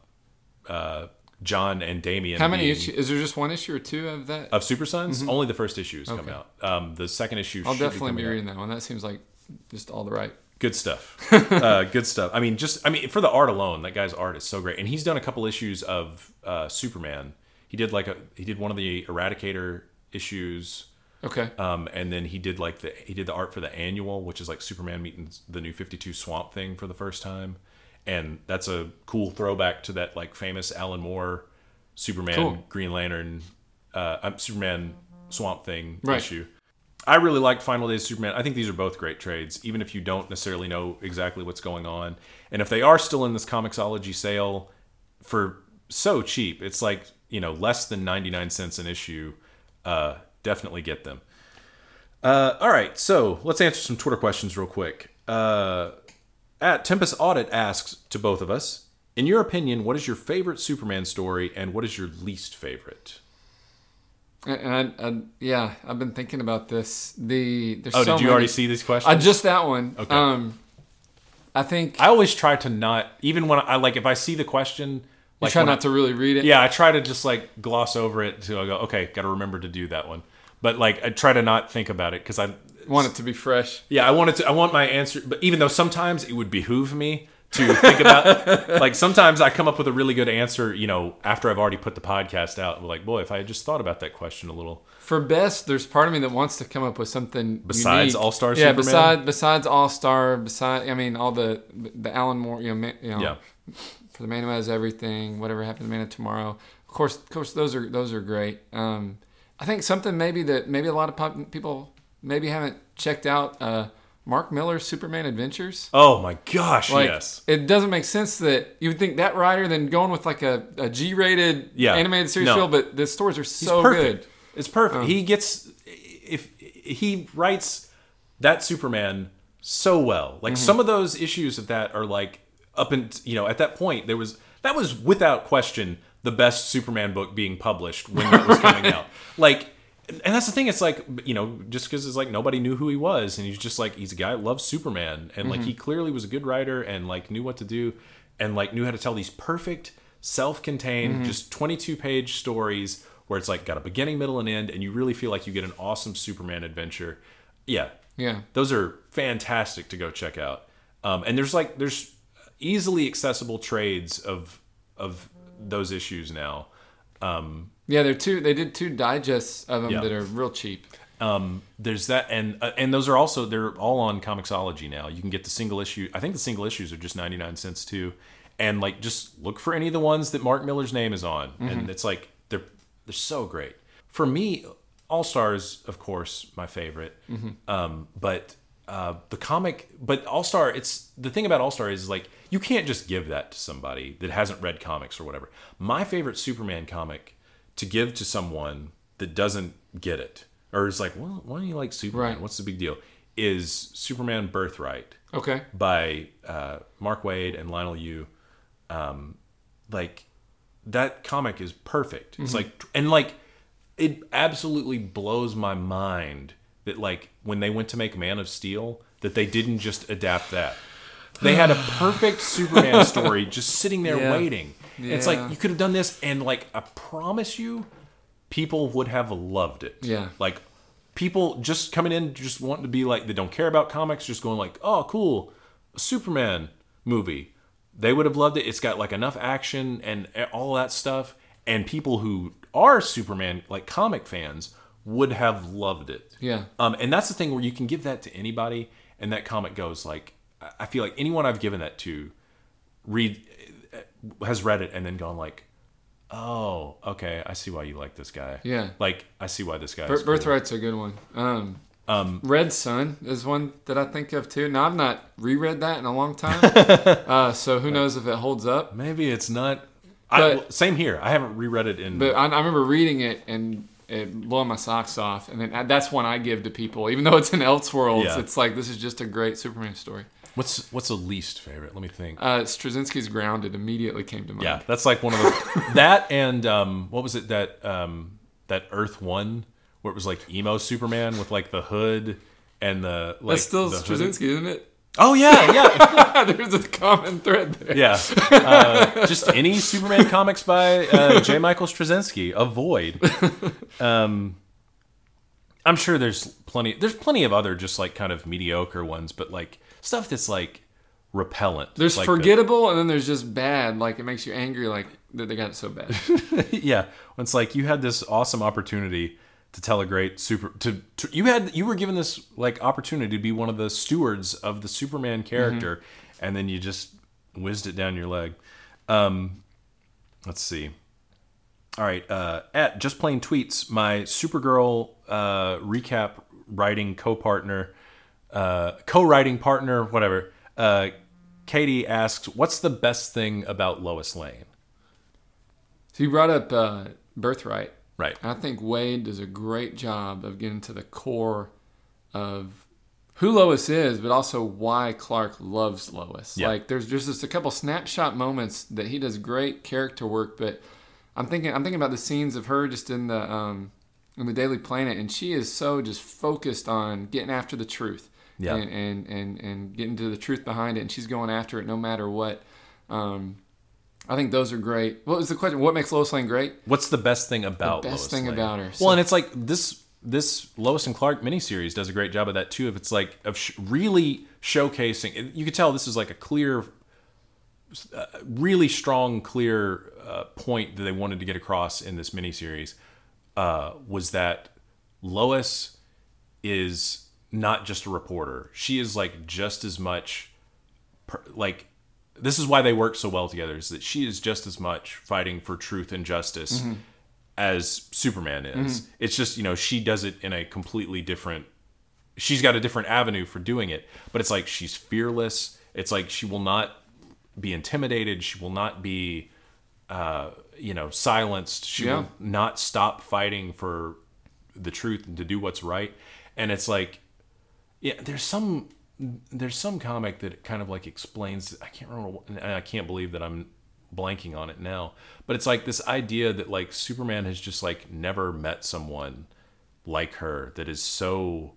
John and Damian. How many issues? Is there just one issue or two of that? Of Super Sons? Only the first issue has come out. The second issue I'll definitely be reading that one. That seems like just all the right. Good stuff. Good stuff. I mean, for the art alone, that guy's art is so great. And he's done a couple issues of Superman. He did one of the Eradicator issues. Okay. And then he did the art for the annual, which is like Superman meeting the New 52 Swamp Thing for the first time, and that's a cool throwback to that like famous Alan Moore Superman Green Lantern, Superman Swamp Thing issue. I really liked Final Days of Superman. I think these are both great trades, even if you don't necessarily know exactly what's going on, and if they are still in this Comixology sale for so cheap, it's like less than 99 cents an issue. Definitely get them. All right, so let's answer some Twitter questions real quick. At Tempest Audit asks to both of us, in your opinion, what is your favorite Superman story and what is your least favorite? And I've been thinking about this. Did you already see these questions? Just that one. Okay. I think I always try to not, even when if I see the question. You try not to really read it? Yeah, I try to just gloss over it until I go, okay, got to remember to do that one. But I try to not think about it because I want it to be fresh. Yeah, I want my answer. But even though sometimes it would behoove me to think about, sometimes I come up with a really good answer, after I've already put the podcast out. I'm like, boy, if I had just thought about that question a little. For best, there's part of me that wants to come up with something besides unique. All-Star Superman? Besides All-Star, all the Alan Moore, Yeah. For the Man Who Has Everything, Whatever Happened to the Man of Tomorrow. Of course, those are great. I think something maybe a lot of people maybe haven't checked out. Mark Miller's Superman Adventures. Oh my gosh, yes. It doesn't make sense that you would think that writer then going with a G-rated animated series film, but the stories are so good. It's perfect. He writes that Superman so well. Some of those issues of that are up and at that point that was without question the best Superman book being published when that was coming out. And that's the thing. It's just because it's nobody knew who he was, and he's just he's a guy that loves Superman, and he clearly was a good writer and knew what to do, and knew how to tell these perfect, self-contained, just 22-page stories where it's got a beginning, middle, and end, and you really feel like you get an awesome Superman adventure. Yeah, those are fantastic to go check out. And there's easily accessible trades of those issues now. They did 2 digests of them that are real cheap. There's that, and those are also, they're all on Comixology now. You can get the single issue. I think the single issues are just 99 cents too. And just look for any of the ones that Mark Miller's name is on, and it's they're so great. For me, All Stars, of course, my favorite. But the comic, but All Star, it's the thing about All Star is you can't just give that to somebody that hasn't read comics or whatever. My favorite Superman comic to give to someone that doesn't get it, or is well, why do you like Superman? Right. What's the big deal? Is Superman Birthright? Okay. By Mark Waid and Lionel Yu. That comic is perfect. It's and it absolutely blows my mind that like when they went to make Man of Steel, that they didn't just adapt that. They had a perfect Superman story just sitting there waiting. Yeah. It's like you could have done this, and like I promise you, people would have loved it. Yeah, like people just coming in, just wanting to be like they don't care about comics, just going like, oh, cool, a Superman movie. They would have loved it. It's got like enough action and all that stuff, and people who are Superman like comic fans would have loved it. Yeah. And that's the thing where you can give that to anybody, and that comic goes like. I feel like anyone I've given that to has read it and then gone like, oh, okay, I see why you like this guy. Yeah. Like, I see why this guy is cool. Birthright's a good one. Red Sun is one that I think of too. Now, I've not reread that in a long time, so who knows if it holds up. Maybe it's not. Same here. I haven't reread it in... But I remember reading it and it blowing my socks off. And then that's one I give to people. Even though it's in Elseworlds, it's like, this is just a great Superman story. What's the least favorite? Let me think. Straczynski's Grounded immediately came to mind. Yeah, that's like one of the... that and what was it that Earth 1 where it was like emo Superman with like the hood and the... like that's still Straczynski, isn't it? Oh, yeah. There's a common thread there. Yeah. Just any Superman comics by J. Michael Straczynski. Avoid. I'm sure there's plenty of other just like kind of mediocre ones, but like stuff that's like repellent. There's like forgettable, and then there's just bad. Like it makes you angry, like that they got it so bad. Yeah, it's like you had this awesome opportunity to tell a great you were given this like opportunity to be one of the stewards of the Superman character, and then you just whizzed it down your leg. Let's see. All right, at Just Plain Tweets, my Supergirl recap writing co-writing partner, whatever. Katie asks, "What's the best thing about Lois Lane?" So you brought up Birthright. Right. I think Wade does a great job of getting to the core of who Lois is, but also why Clark loves Lois. Yeah. Like there's just a couple snapshot moments that he does great character work, but I'm thinking about the scenes of her just in the Daily Planet, and she is so just focused on getting after the truth. Yeah. And getting to the truth behind it, and she's going after it no matter what. I think those are great. What was the question? What makes Lois Lane great? What's the best thing about the best Lois thing Lane? about her? Well, and it's like this Lois and Clark miniseries does a great job of that too. If it's like of really showcasing, you could tell this is like a clear, really strong, clear point that they wanted to get across in this miniseries was that Lois is not just a reporter. She is like just as much like. This is why they work so well together, is that she is just as much fighting for truth and justice as Superman is. It's just, she does it in a completely different... She's got a different avenue for doing it, but it's like she's fearless. It's like she will not be intimidated. She will not be, silenced. She will not stop fighting for the truth and to do what's right. And it's like, there's some comic that kind of like explains, I can't remember, and I can't believe that I'm blanking on it now, but it's like this idea that like Superman has just like never met someone like her that is so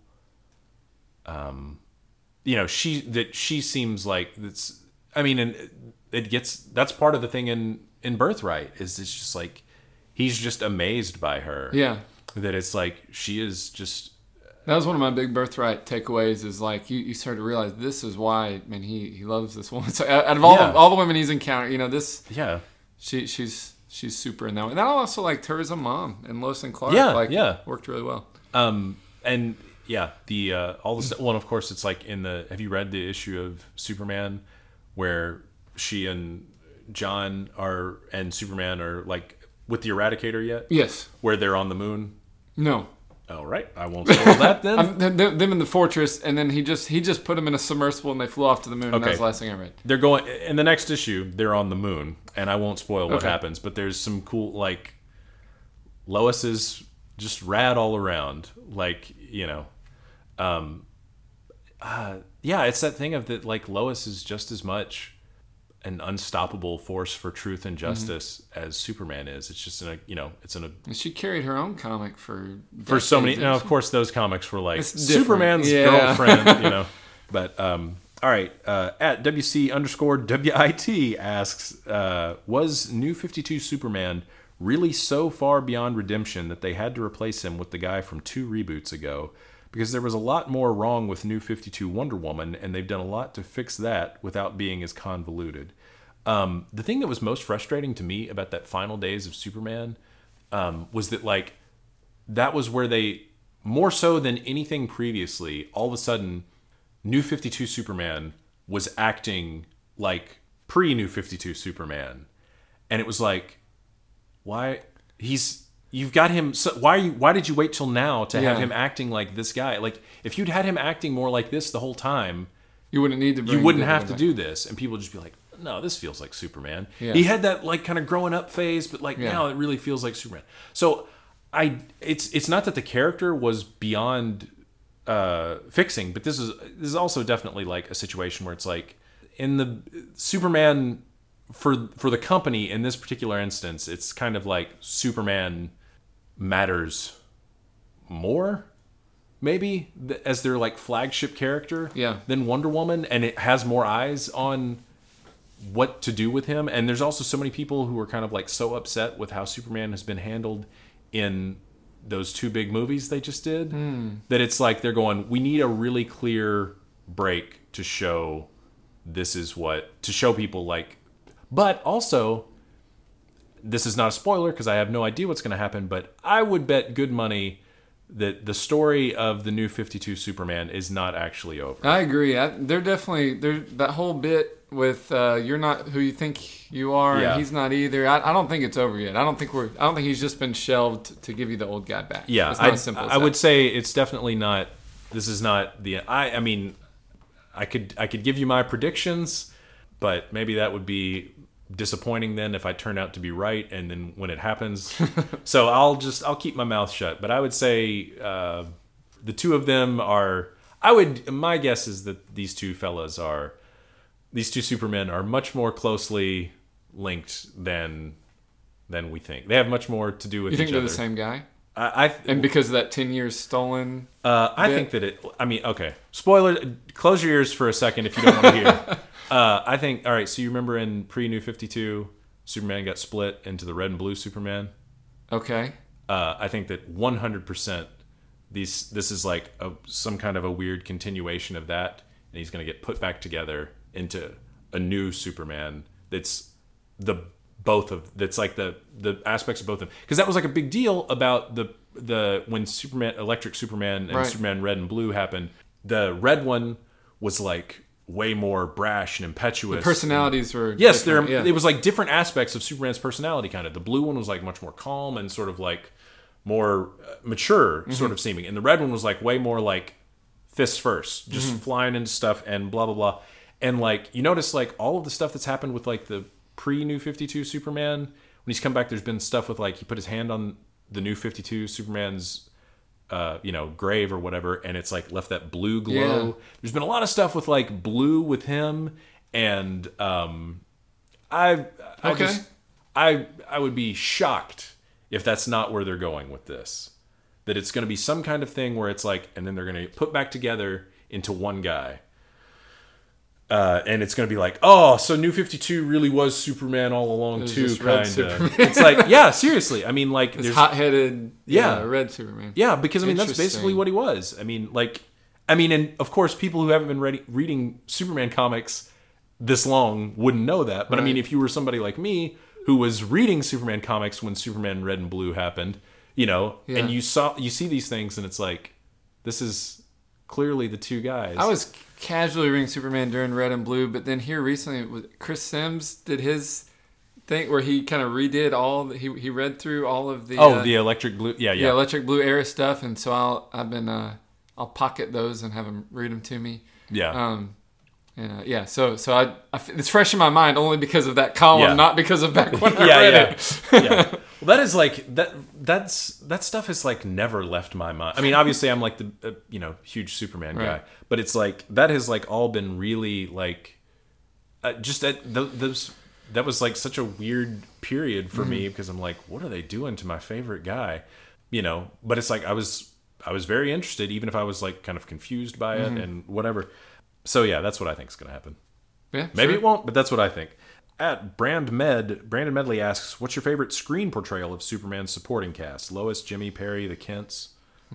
she seems like that's, I mean, and that's part of the thing in Birthright is it's just like he's just amazed by her. Yeah, that it's like she is just. That was one of my big Birthright takeaways. Is like you start to realize this is why, man, he loves this woman. So out of all the women he's encountered, this. Yeah. She's super in that way. And I also liked her as a mom and Lois and Clark. Worked really well. And yeah, the all the well, and of course it's like have you read the issue of Superman where she and John and Superman are like with the Eradicator yet? Yes. Where they're on the moon? No. All right, I won't spoil that then. Them in the fortress, and then he just put them in a submersible, and they flew off to the moon. Okay. And that's the last thing I read. They're going in the next issue. They're on the moon, and I won't spoil what happens. But there's some cool like Lois is just rad all around. Like it's that thing of that like Lois is just as much. an unstoppable force for truth and justice as Superman is. It's just And she carried her own comic for so many. decades, Now, of course, those comics were like It's different. Superman's Yeah. girlfriend, But all right, at WC_WIT asks, was New 52 Superman really so far beyond redemption that they had to replace him with the guy from 2 reboots ago? Because there was a lot more wrong with New 52 Wonder Woman, and they've done a lot to fix that without being as convoluted. The thing that was most frustrating to me about that final days of Superman was that, like, that was where they, more so than anything previously, all of a sudden, New 52 Superman was acting like pre-New 52 Superman. And it was like, why? You've got him. So why did you wait till now to have him acting like this guy? Like, if you'd had him acting more like this the whole time, You wouldn't need to. you wouldn't have to do this. And people would just be like, no, this feels like Superman. Yeah. He had that, like, kind of growing up phase, but like now it really feels like Superman. So it's not that the character was beyond fixing, but this is also definitely like a situation where it's like, in the Superman for the company in this particular instance, it's kind of like Superman matters more, maybe, as their like flagship character than Wonder Woman, and it has more eyes on what to do with him. And there's also so many people who are kind of like so upset with how Superman has been handled in those 2 big movies they just did, that it's like they're going, we need a really clear break to show people, like, but also, this is not a spoiler because I have no idea what's going to happen, but I would bet good money that the story of the New 52 Superman is not actually over. I agree. They're that whole bit with you're not who you think you are, and he's not either. I don't think it's over yet. I don't think he's just been shelved to give you the old guy back. Yeah, it's not as simple as I would say it's definitely not. This is not the. I mean, I could give you my predictions, but maybe that would be disappointing then if I turn out to be right, and then when it happens. So I'll keep my mouth shut. But I would say the 2 of them are. My guess is that these 2 Supermen are much more closely linked than we think. They have much more to do with each other. You think they're the same guy? And because of that 10 years stolen. I think that it. I mean, okay. Spoiler. Close your ears for a second if you don't want to hear. I think. All right. So you remember in pre-New 52, Superman got split into the red and blue Superman. Okay. I think that 100%. This is like some kind of a weird continuation of that, and he's going to get put back together into a new Superman. That's like the aspects of both of them, because that was like a big deal about the when Superman, Electric Superman, and Superman Red and Blue happened. The red one was like way more brash and impetuous. The personalities were it was like different aspects of Superman's personality. Kind of the blue one was like much more calm and sort of like more mature sort of seeming, and the red one was like way more like fists first, just flying into stuff and blah blah blah. And like you notice like all of the stuff that's happened with like the pre-New 52 Superman, when he's come back, there's been stuff with like he put his hand on the New 52 Superman's grave or whatever, and it's like left that blue glow. Yeah. There's been a lot of stuff with like blue with him, and I would be shocked if that's not where they're going with this. That it's going to be some kind of thing where it's like, and then they're going to put back together into one guy. And it's going to be like, oh, so New 52 really was Superman all along too, kind of. It's like, yeah, seriously. I mean, like, there's hot-headed, red Superman. Yeah, because I mean that's basically what he was. I mean, and of course, people who haven't been reading Superman comics this long wouldn't know that. But I mean, if you were somebody like me who was reading Superman comics when Superman Red and Blue happened, and you see these things, and it's like, this is clearly the 2 guys. I was casually reading Superman during Red and Blue, but then here recently, Chris Sims did his thing where he kind of redid he read through all of the the Electric Blue, Electric Blue era stuff, and so I'll pocket those and have him read them to me. So it's fresh in my mind only because of that column, not because of back when I read it. Yeah. Well, that is like that stuff has like never left my mind. I mean, obviously, I'm like the huge Superman guy, but it's like that has like all been really like just those that was like such a weird period for me because I'm like, what are they doing to my favorite guy? But it's like I was very interested, even if I was like kind of confused by it and whatever. So yeah, that's what I think is going to happen. Yeah, Maybe sure. it won't, but that's what I think. At Brandon Medley asks, what's your favorite screen portrayal of Superman's supporting cast? Lois, Jimmy, Perry, the Kents?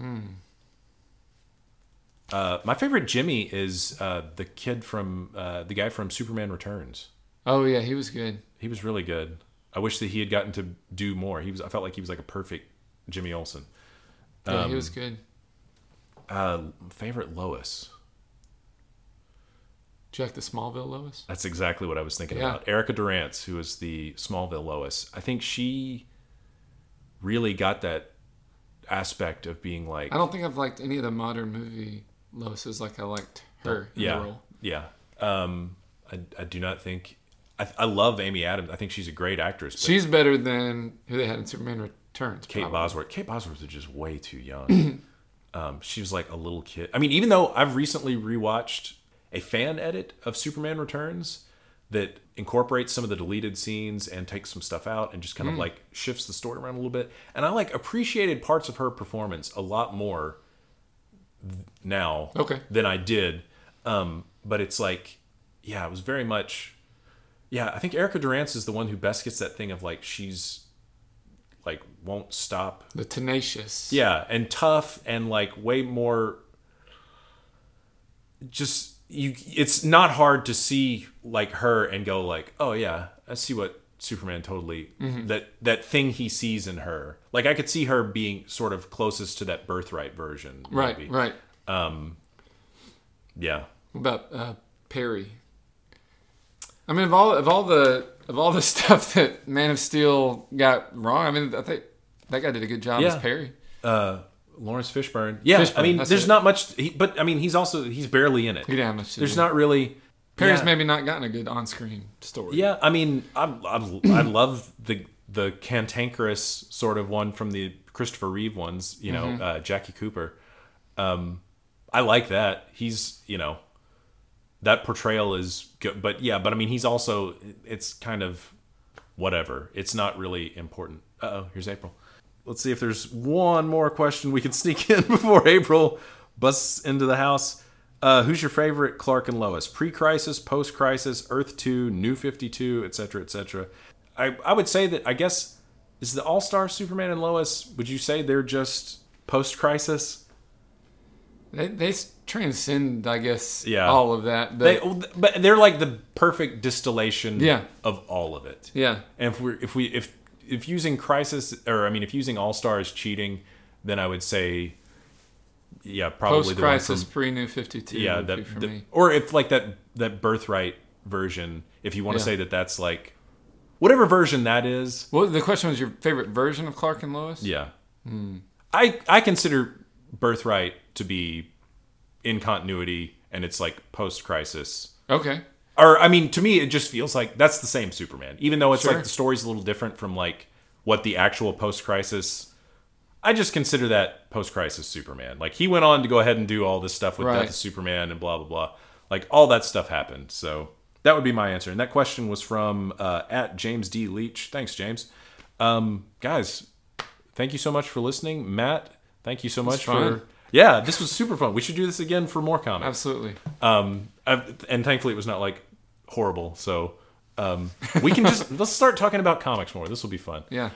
My favorite Jimmy is the kid from the guy from Superman Returns. Oh yeah, he was good. He was really good. I wish that he had gotten to do more. I felt like he was like a perfect Jimmy Olsen. Yeah, he was good. Favorite Lois. Did you like the Smallville Lois? That's exactly what I was thinking Yeah. about. Erica Durance, who is the Smallville Lois. I think she really got that aspect of being like... I don't think I've liked any of the modern movie Loises like I liked her in the role. Yeah. I do not think... I love Amy Adams. I think she's a great actress. But She's better than who they had in Superman Returns. Kate probably. Bosworth. Kate Bosworth is just way too young. She was like a little kid. I mean, even though I've recently rewatched a fan edit of Superman Returns that incorporates some of the deleted scenes and takes some stuff out and just kind of like shifts the story around a little bit. And I like appreciated parts of her performance a lot more now than I did. But it's like, yeah, it was very much... Yeah, I think Erica Durance is the one who best gets that thing of like she's like won't stop. The tenacious. Yeah, and tough and like way more just it's not hard to see like her and go like, "Oh yeah, I see what Superman totally that thing he sees in her." Like I could see her being sort of closest to that Birthright version. Maybe. Right. Yeah. What about Perry? I mean, of all the stuff that Man of Steel got wrong, I mean, I think that guy did a good job as Perry. Lawrence Fishburne. Yeah, Fishburne, I mean, that's there's it. not much, but I mean, he's barely in it. He didn't have much to There's do. not really. Perry's yeah. maybe not gotten a good on-screen story. Yeah, I mean, I love the cantankerous sort of one from the Christopher Reeve ones. You know, Jackie Cooper. I like that. He's that portrayal is good, but I mean, he's also it's kind of whatever. It's not really important. Here's April. Let's see if there's one more question we can sneak in before April busts into the house. Who's your favorite Clark and Lois? Pre-crisis, post-crisis, Earth 2, New 52, etc., etc. I would say that, I guess, is the All-Star Superman and Lois, would you say they're just post-crisis? They transcend, I guess, all of that. But they're like the perfect distillation of all of it. Yeah. And if using crisis, or I mean, if using All-Star is cheating, then I would say, probably post-crisis, the one from, pre-New 52 would be for me. Or if like that Birthright version, if you want to say that's like, whatever version that is. Well, the question was your favorite version of Clark and Lois? Yeah. I consider Birthright to be in continuity, and it's like post-crisis. Okay. Or, I mean, to me, it just feels like that's the same Superman. Even though it's Sure. like the story's a little different from like what the actual post-crisis... I just consider that post-crisis Superman. Like, he went on to go ahead and do all this stuff with Death of Superman and blah, blah, blah. Like, all that stuff happened. So, that would be my answer. And that question was from at James D. Leach. Thanks, James. Guys, thank you so much for listening. Matt, thank you so much for... Yeah, this was super fun. We should do this again for more comics. Absolutely. And thankfully, it was not like horrible. So we can just let's start talking about comics more. This will be fun. Yeah.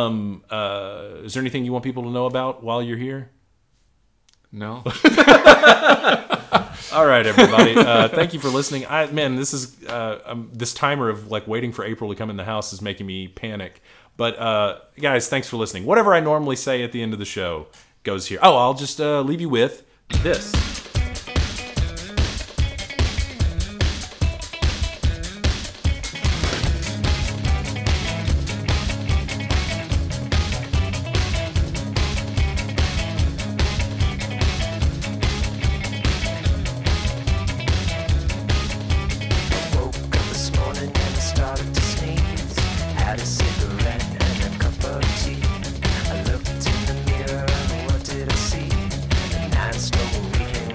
Is there anything you want people to know about while you're here? No. All right, everybody. Thank you for listening. This is this timer of like waiting for April to come in the house is making me panic. But guys, thanks for listening. Whatever I normally say at the end of the show goes here. Oh, I'll just leave you with this. Weekend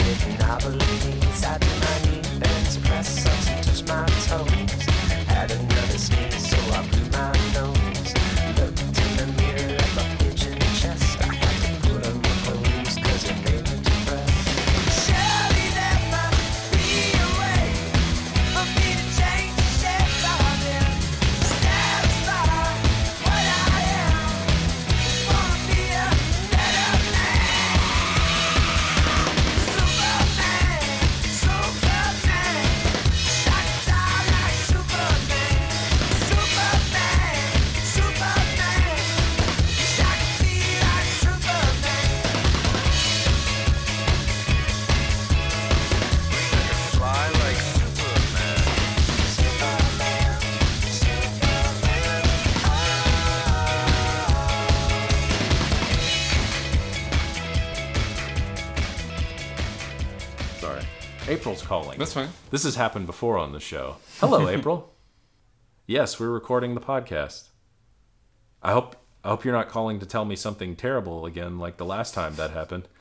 sorry. April's calling. That's fine. This has happened before on the show. Hello, April. Yes, we're recording the podcast. I hope you're not calling to tell me something terrible again like the last time that happened.